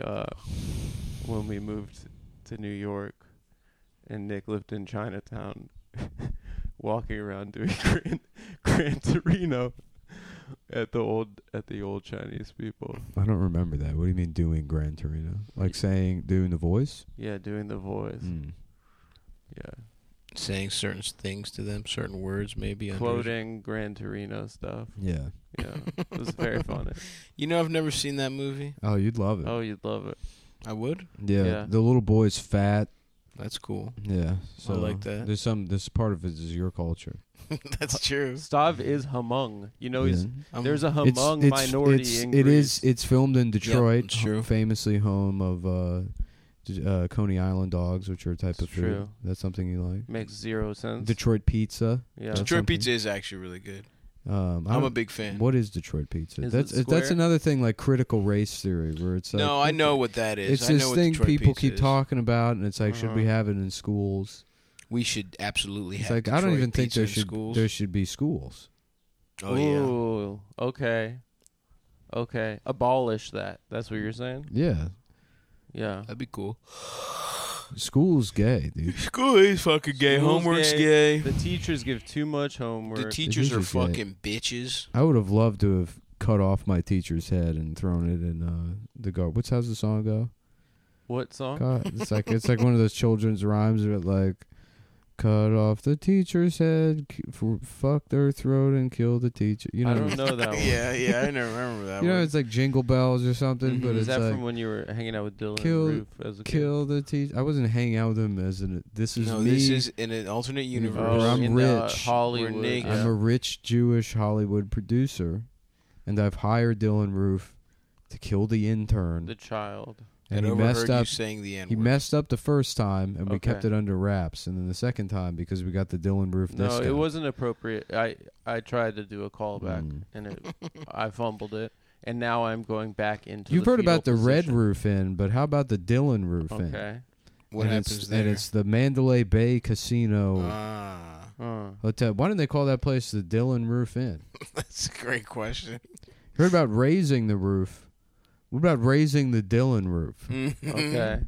when we moved to New York, and Nick lived in Chinatown, walking around doing Gran Torino at the old Chinese people. I don't remember that. What do you mean doing Gran Torino? Like doing the voice? Yeah, doing the voice. Mm. Yeah, Saying certain things to them, certain words maybe. quoting Gran Torino stuff. Yeah. Yeah, it was very funny. You know, I've never seen that movie. Oh, you'd love it. Oh, you'd love it. I would. Yeah. yeah. The little boy's fat. That's cool. Yeah. So like that. This part of it is your culture. That's true. Stav is Hmong. You know, he's Yeah. there's a Hmong minority in It Greece. is. It's filmed in Detroit, it's true. famously home of Coney Island dogs, which are a type It's of food. true. That's something you like. Makes zero sense. Detroit pizza. yeah. That's Detroit something. pizza is actually really good. I I'm a don't- big fan. What is Detroit pizza? Is That's it that's square? another thing like critical race theory, where it's like No, I know what that is. it's I this know what thing Detroit people pizza keep is. talking about, and it's like, should we Uh-huh. have it in schools? We should absolutely It's have. like I don't Detroit even think pizza there in should schools. there should be schools. Oh yeah. Ooh, okay. Okay. Abolish that. That's what you're saying? Yeah, Yeah. That'd be cool. school's gay, dude. School is fucking gay. School's Homework's gay. gay. The teachers give too much homework. The teachers are teachers gay. fucking bitches. I would have loved to have cut off my teacher's head and thrown it in the garbage. How's the song go? What song? God, it's like one of those children's rhymes that like, cut off the teacher's head, fuck their throat, and kill the teacher. You know, I don't know that one. Yeah, I never remember that You know, one. it's like Jingle Bells or something, Mhm. but Is it's that like from when you were hanging out with Dylan kill- Roof as a kid? kill the teacher. I wasn't hanging out with him as an. This is no, me. this is in an alternate universe. Oh, I'm in rich. Hollywood. We're Nick. I'm a rich Jewish Hollywood producer, and I've hired Dylan Roof to kill the intern. the child. and And he overheard messed you up. saying the N He word. messed up the first time, and we kept Okay. it under wraps. And then the second time, because we got the Dylan Roof. No, this guy. it wasn't appropriate. I tried to do a callback Mm. and I fumbled it, and now I'm going back into. You've the heard about the fetal Red position. Roof Inn, but how about the Dylan Roof Inn? Okay. What and happens it's, there? And it's the Mandalay Bay Casino Ah, Hotel. Why didn't they call that place the Dylan Roof Inn? that's a great question. Heard about raising the roof? What about raising the Dylan Roof? Okay.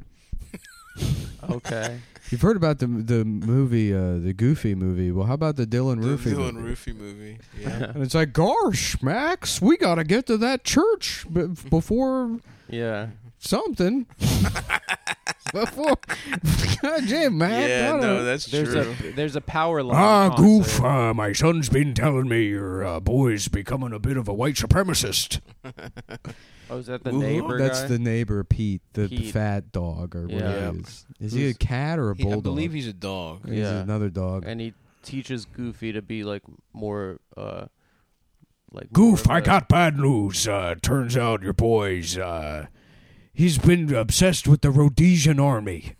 Okay. You've heard about the movie, the Goofy movie. Well, how about the Dylan The Roofy Dylan movie? Roofy movie. Yeah. And it's like, gosh, Max, we got to get to that church before Yeah. something. before. God damn, man. Yeah, I don't no, know. that's There's true. there's a power line. Goof, concert. my son's been telling me your boy's becoming a bit of a white supremacist. Oh, is that the Ooh, neighbor That's guy? the neighbor, Pete, the Pete. fat dog, or whatever Yeah. he is. Is he a cat or a I bulldog? believe he's a dog. He's Yeah. another dog. And he teaches Goofy to be like more Goof, more I of a- got bad news. Turns out your boy's, he's been obsessed with the Rhodesian army.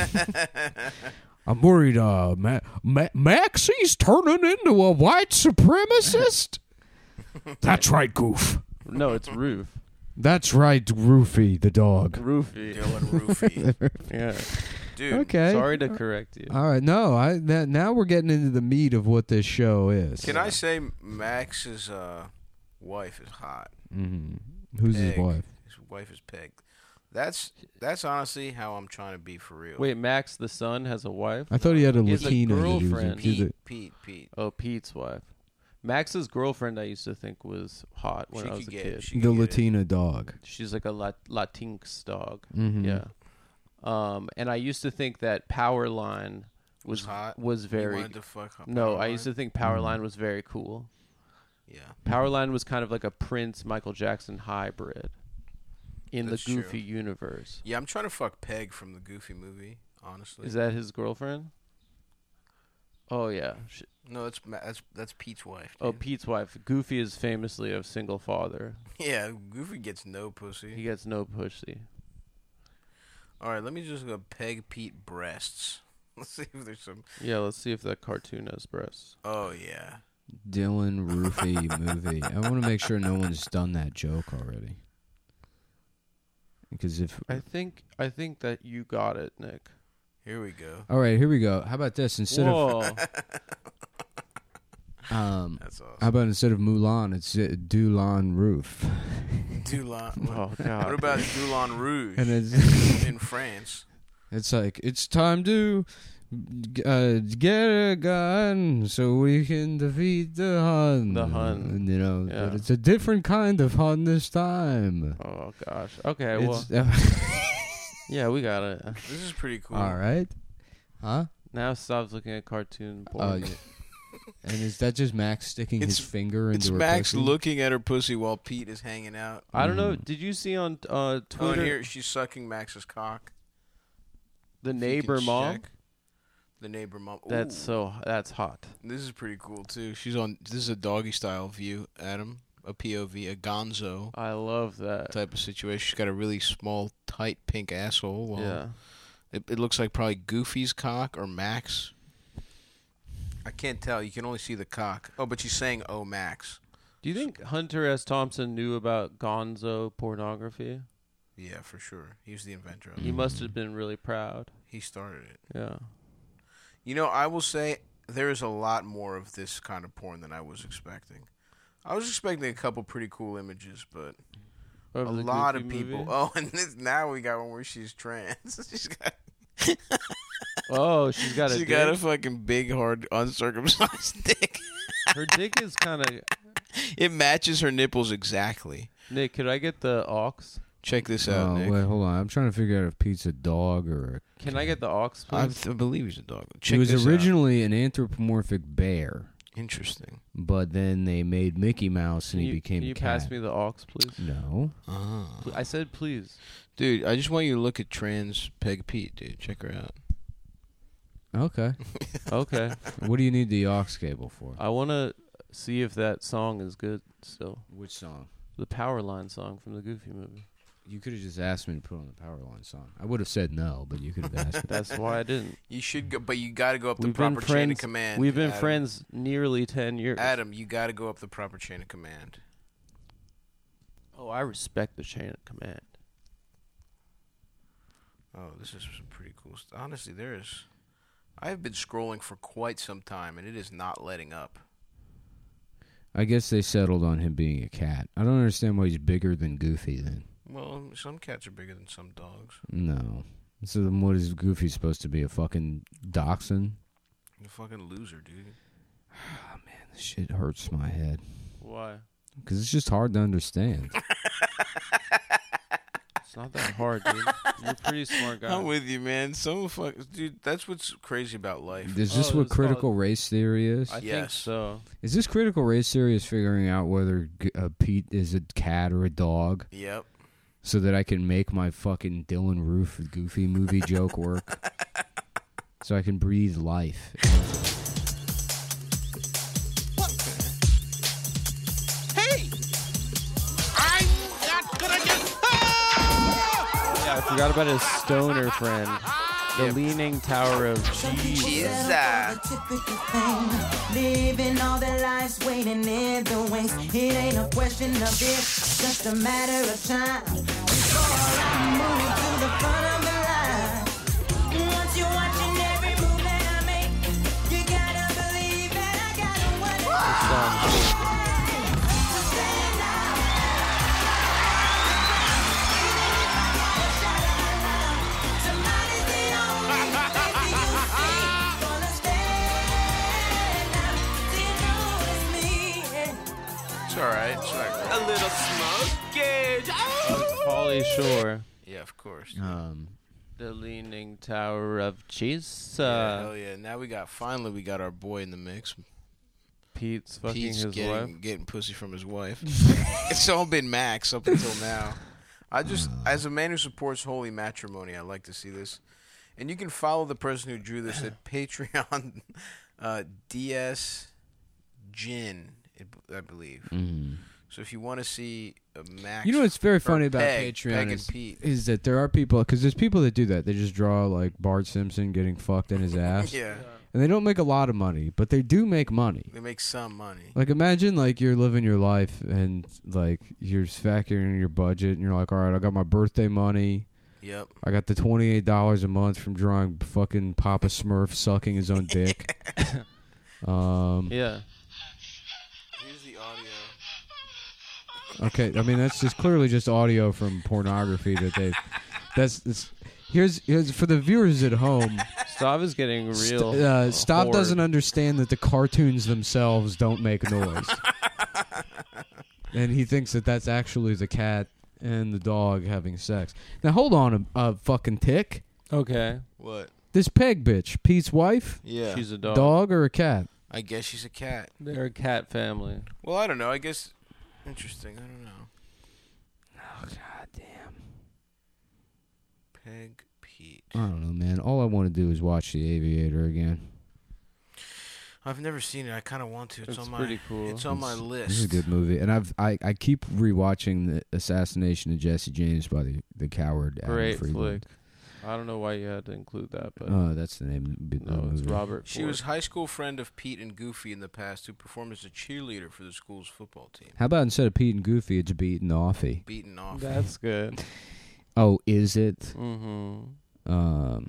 I'm worried, Maxie's turning into a white supremacist? That's right, Goof. No, it's Roof. That's right, Roofy, the dog. Roofy. Dylan Roofy. Yeah. Dude. Okay. Sorry to correct you. All right, no, now we're getting into the meat of what this show is. Can I say Max's wife is hot? Who's his Peg. wife? His wife is Peg. That's honestly how I'm trying to be for real. Wait, Max the son has a wife? I thought he had a He has a Latina. that he was girlfriend. accused of- Pete. Oh, Pete's wife. Max's girlfriend I used to think was hot when She I was a could get- kid. she- the get it. Latina dog. She's like a Latinx dog. Mhm. Yeah. And I used to think that Powerline Was hot? was You very wanted to fuck up No, I Powerline? used to think Powerline was very cool. Yeah. Powerline was kind of like a Prince Michael Jackson hybrid in That's the Goofy true. universe. Yeah, I'm trying to fuck Peg from the Goofy movie. Honestly. Is that his girlfriend? Oh yeah. No, that's Pete's wife. Oh, dude. Pete's wife. Goofy is famously a single father. Yeah, Goofy gets no pussy. He gets no pussy. All right, let me just go Peg Pete breasts. Let's see if there's some. Yeah, let's see if that cartoon has breasts. Oh yeah. Dylan Roofy movie. I want to make sure no one's done that joke already. Because if I think that you got it, Nick. Here we go. all right, here we go. How about this? Instead Whoa. of That's awesome. how about instead of Mulan, it's Dulon Roof, Dulon. Oh God. What about Dulon Rouge and it's in France? it's like it's time to get a gun so we can defeat the Hun. The Hun. And, you know, Yeah. but it's a different kind of Hun this time. Oh gosh. Okay. Well. It's, Yeah, we got it. This is pretty cool. all right, huh? Now stop looking at cartoon Oh, porn. yeah. And is that just Max sticking his finger into It's her Max pussy? looking at her pussy while Pete is hanging out. I don't know. Did you see on Oh, Twitter and here she's sucking Max's cock. the If you neighbor can mom? check. The neighbor mom. That's Ooh. that's hot. This is pretty cool too. She's on. This is a doggy style view, Adam. A POV, a Gonzo I love that. type of situation. She's got a really small, tight pink asshole. While Yeah. It looks like probably Goofy's cock or Max. I can't tell. You can only see the cock. Oh, but she's saying, "Oh, Max." Do you think Hunter S. Thompson knew about Gonzo pornography? Yeah, for sure. He was the inventor of it. He must have been really proud. He started it. Yeah. You know, I will say there is a lot more of this kind of porn than I was expecting. I was expecting a couple pretty cool images, but Of a the lot Goofy of people. movie? Oh, and now we got one where she's trans. she's got Oh, she's got a she dick. got a fucking big, hard, uncircumcised dick. Her dick is kind of. It matches her nipples exactly. Nick, could I get the aux? Check this out, Oh, Nick. wait, hold on. I'm trying to figure out if Pete's a dog or a Can I get the aux, I please? believe he's a dog. He Check was this originally an anthropomorphic bear, out. Interesting. but then they made Mickey Mouse and he became Can you a cat. pass me the aux, please? No. I said please. Dude, I just want you to look at trans Peg Pete, dude. Check her out. Okay. Okay. What do you need the aux cable for? I want to see if that song is good still. Which song? The Powerline song from the Goofy movie. You could have just asked me to put on the Powerline song. I would have said no, but you could have asked me. That's why I didn't. You should go, but you got to go up the We've been proper chain of friends. command. We've been Adam. friends nearly 10 years. Adam, you got to go up the proper chain of command. Oh, I respect the chain of command. Oh, this is some pretty cool stuff. Honestly, I have been scrolling for quite some time, and it is not letting up. I guess they settled on him being a cat. I don't understand why he's bigger than Goofy then. Well, some cats are bigger than some dogs. No. So then what is Goofy supposed to be? A fucking dachshund? You're a fucking loser, dude. This shit hurts my head. Why? Because it's just hard to understand. It's not that hard, dude. You're a pretty smart guy. I'm with you, man. Dude, that's what's crazy about life. Is this Oh, what it's critical called- race theory is? I think Yes. so. Is this critical race theory is figuring out whether Pete is a cat or a dog Yep. so that I can make my fucking Dylan Roof Goofy movie joke work? So I can breathe life. Yeah, I forgot about his stoner friend. The Leaning Tower of Cheese. Living all their lives waiting in the wings. It ain't a question of if, just a matter of time. Before I move to the front of the line. Once you're watching every move that I make, you gotta believe that I got what it takes. So stand out. Somebody's the only face you see. Gonna stand out. Do you know it's me? It's all right. It's all right. A little smoke. Pauly Shore. Yeah, of course. The Leaning Tower of Cheese. Hell yeah. Now we got our boy in the mix. Pete's fucking Pete's his wife. getting pussy from his wife. It's all been Max up until now. As a man who supports holy matrimony, I like to see this. And you can follow the person who drew this at Patreon, DS Gin, I believe. So if you want to see a Max, You know what's very or funny about Peg Patreon and Pete. is that there are people, because there's people that do that. They just draw like Bart Simpson getting fucked in his ass. Yeah, And they don't make a lot of money, but they do make money. they make some money. Like imagine like you're living your life and like you're factoring in your budget and you're like, all right, I got my birthday money. Yep. I got the $28 a month from drawing fucking Papa Smurf sucking his own dick. Yeah. Here's the audio. Okay, I mean that's just clearly just audio from pornography that they. Here's for the viewers at home. Stav is getting real. Stop bored. doesn't understand that the cartoons themselves don't make noise, and he thinks that that's actually the cat and the dog having sex. Now hold on, a fucking tick. Okay. What? This Peg bitch, Pete's wife, Yeah. She's a dog. dog or a cat? I guess she's a cat. They're a cat family. Well, I don't know. I guess. Interesting. I don't know. Oh god damn. Peg Pete. I don't know, man. All I want to do is watch The Aviator again. I've never seen it. I kind of want to. It's It's on my. pretty cool. It's on my It's list. a good movie, and I keep rewatching the Assassination of Jesse James by the coward Adam Great Friedland. flick. I don't know why you had to include that, but Oh, that's the name. Of the no, it's movie. Robert She Ford. was high school friend of Pete and Goofy in the past, who performed as a cheerleader for the school's football team. How about instead of Pete and Goofy, it's Beat and Offie? Beaten off. That's good. Oh, is it? Mm-hmm.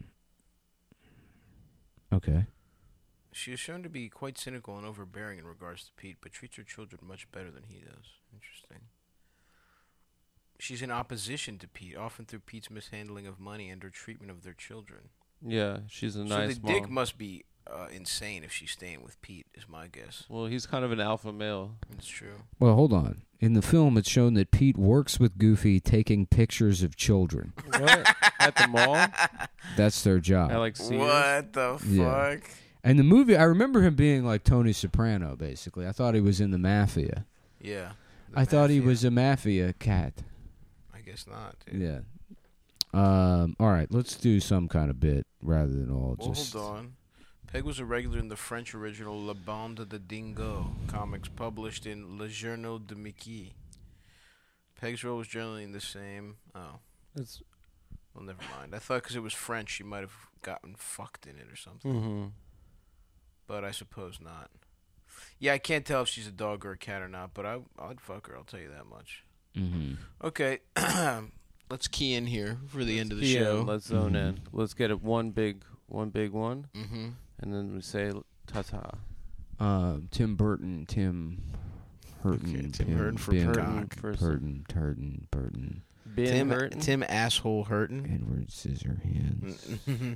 Okay. She is shown to be quite cynical and overbearing in regards to Pete, but treats her children much better than he does. Interesting. She's in opposition to Pete, often through Pete's mishandling of money and her treatment of their children. Yeah, she's a nice so the mom. dick must be insane if she's staying with Pete, is my guess. Well, he's kind of an alpha male. It's true. Well, hold on. In the film, it's shown that Pete works with Goofy taking pictures of children. What? At the mall? That's their job. I like Sears? What the Yeah. fuck? And the movie, I remember him being like Tony Soprano, basically. I thought he was in the Mafia. Yeah. I thought he Mafia. was a Mafia cat. I guess not, dude. Yeah. All right, let's do some kind of bit rather than all Well, just. hold on. Peg was a regular in the French original La Bande de Dingo comics published in Le Journal de Mickey. Peg's role was generally the same. Oh. It's Well, never mind. I thought because it was French, she might have gotten fucked in it or something. mm-hmm. But I suppose not. Yeah, I can't tell if she's a dog or a cat or not, but I'd fuck her, I'll tell you that much. Mm-hmm. Okay, let's key in here for the end of the show. Let's zone in. Let's get it one big one, Mm-hmm. and then we say ta-ta. Tim Burton, Tim Hurton, Okay, Tim Hurton for Bim, Peacock. Burton, Ben Burton? Tim Asshole Hurton. Edward Scissorhands,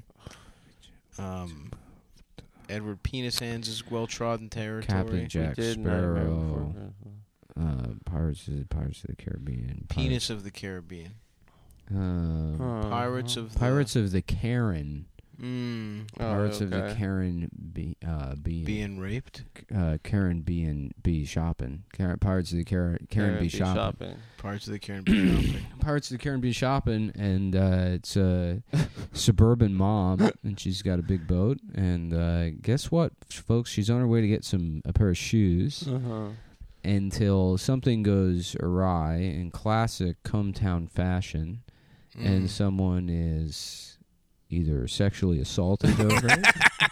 Edward Penis Hands is well trodden territory. Captain Jack We did Nightmare Before Sparrow, Christmas. Pirates of the Caribbean, Penis of the Caribbean. Pirates of the Karen. Pirates of the Karen being raped. Karen B shopping. Pirates of the Karen B shopping. Pirates of the Karen B shopping. Pirates of the Karen B shopping, and it's a suburban mom, and she's got a big boat. And guess what, folks? She's on her way to get a pair of shoes. Until something goes awry in classic Cumtown fashion, and someone is either sexually assaulted over it,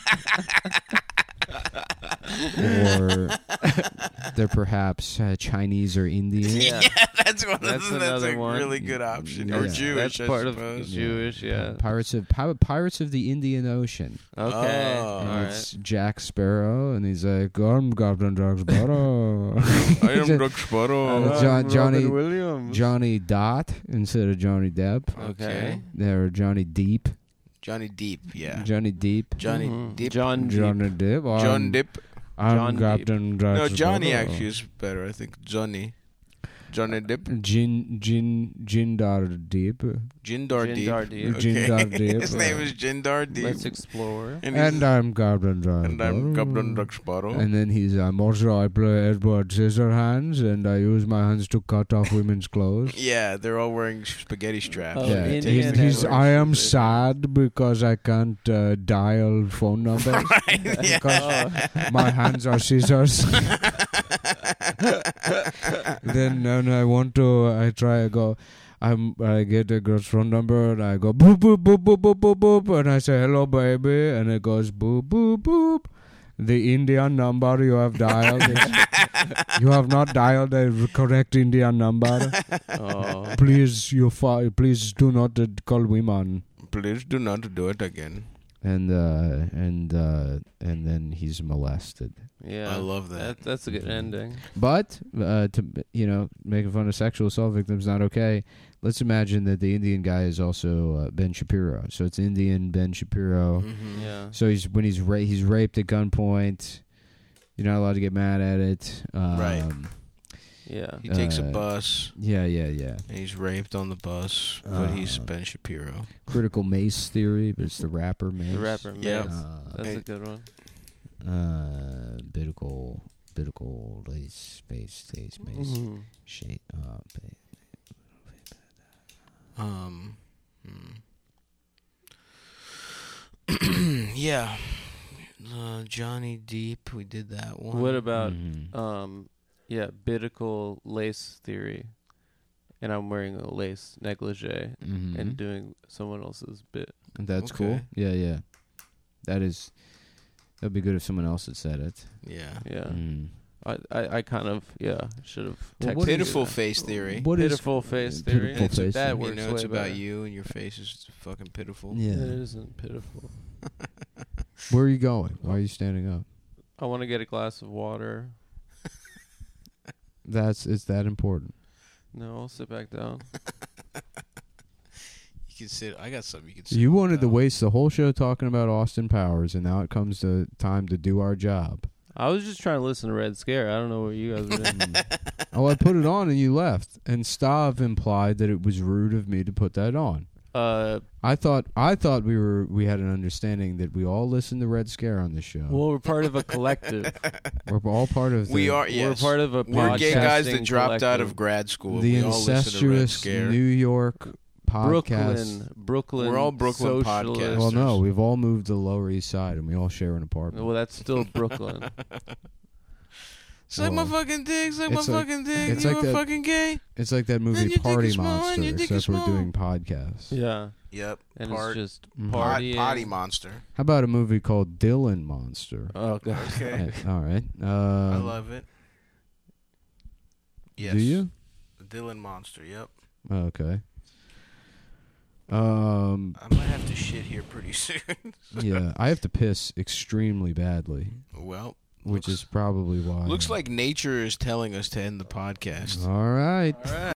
or they're perhaps Chinese or Indian. Yeah, that's another one. Really good option. Yeah. Or Jewish, That's part I of suppose. Jewish, yeah. Pirates of the Indian Ocean. Okay. Oh. And All it's Jack Sparrow, and he's like, I'm Captain Jack Sparrow. I am Jack Sparrow. Johnny Dot instead of Johnny Depp. Okay. There, Johnny Deep. Johnny Deep, yeah. Johnny Deep. Johnny Deep. John Johnny Depp. John Dip. I'm John Captain Jack No, Johnny Sparrow. actually is better. I think Johnny Dip. Jindar Deep. Jindar Deep. Jindar Deep. Jindar Deep. His name is Jindar Deep. Let's explore. And I'm Captain Jack and I'm Captain Jack Sparrow. And then I play Edward Scissorhands, and I use my hands to cut off women's clothes. Yeah, they're all wearing spaghetti straps. Oh, Yeah, Indian I am Edward. sad because I can't dial phone numbers because my hands are scissors. Then when I want to, I get a girl's phone number and I go boop boop boop boop boop boop boop, and I say hello baby, and it goes boop boop boop. The Indian number you have dialed you have not dialed the correct Indian number. Please do not call women. Please do not do it again. And then he's molested. Yeah, I love that. That's a good ending. But making fun of sexual assault victims not okay. Let's imagine that the Indian guy is also Ben Shapiro. So it's Indian Ben Shapiro. Yeah. So he's raped at gunpoint. You're not allowed to get mad at it. Right. Yeah. He takes a bus. Yeah. And he's raped on the bus, but he's Ben Shapiro. Critical Mace theory, but it's the rapper Mace. The rapper Mace. Yeah. That's a good one. Biblical lace space taste mace shade Yeah. Johnny Deep, we did that one. What about biblical lace theory? And I'm wearing a lace negligee and doing someone else's bit. That's Okay. cool. Yeah. That'd be good if someone else had said it. Yeah. Yeah. Mm. I kind of should have Well, texted what is- Pitiful face theory. What is pitiful face theory. pitiful It's- face that theory? works You know, it's way about better. you and your face is fucking pitiful. Yeah. It isn't pitiful. Where are you going? Why are you standing up? I want to get a glass of water. Is that important? No, I'll sit back down. You can sit. I got something you can sit. You on wanted to now. waste the whole show talking about Austin Powers, and now it comes to time to do our job. I was just trying to listen to Red Scare. I don't know what you guys were doing. Oh, I put it on and you left. And Stav implied that it was rude of me to put that on. I thought we had an understanding that we all listen to Red Scare on this show. Well, we're part of a collective. We're all part of We are. Yes. We're part of a We're gay guys that podcasting dropped out collective. of grad school. the We all listen to Red incestuous Scare. New York podcast. Brooklyn. We're all Brooklyn socialist. podcasters. Well, no, we've all moved to the Lower East Side, and we all share an apartment. Well, that's still Brooklyn. Suck my Well, fucking dick. Suck my it's like- fucking dick. it's You like a that- fucking gay. It's like that And movie your dick Party is small, and Monster, your dick except is we're small. doing podcasts. Yeah. Yep. And Part- it's just Mhm. partying. Potty monster. How about a movie called Dylan Monster? Oh, God. Okay. All right. I love it. Yes. Do you? Dylan Monster. Yep. Okay. I might have to shit here pretty soon. Yeah, I have to piss extremely badly, Well, which is probably why. looks like nature is telling us to end the podcast. All right. All right.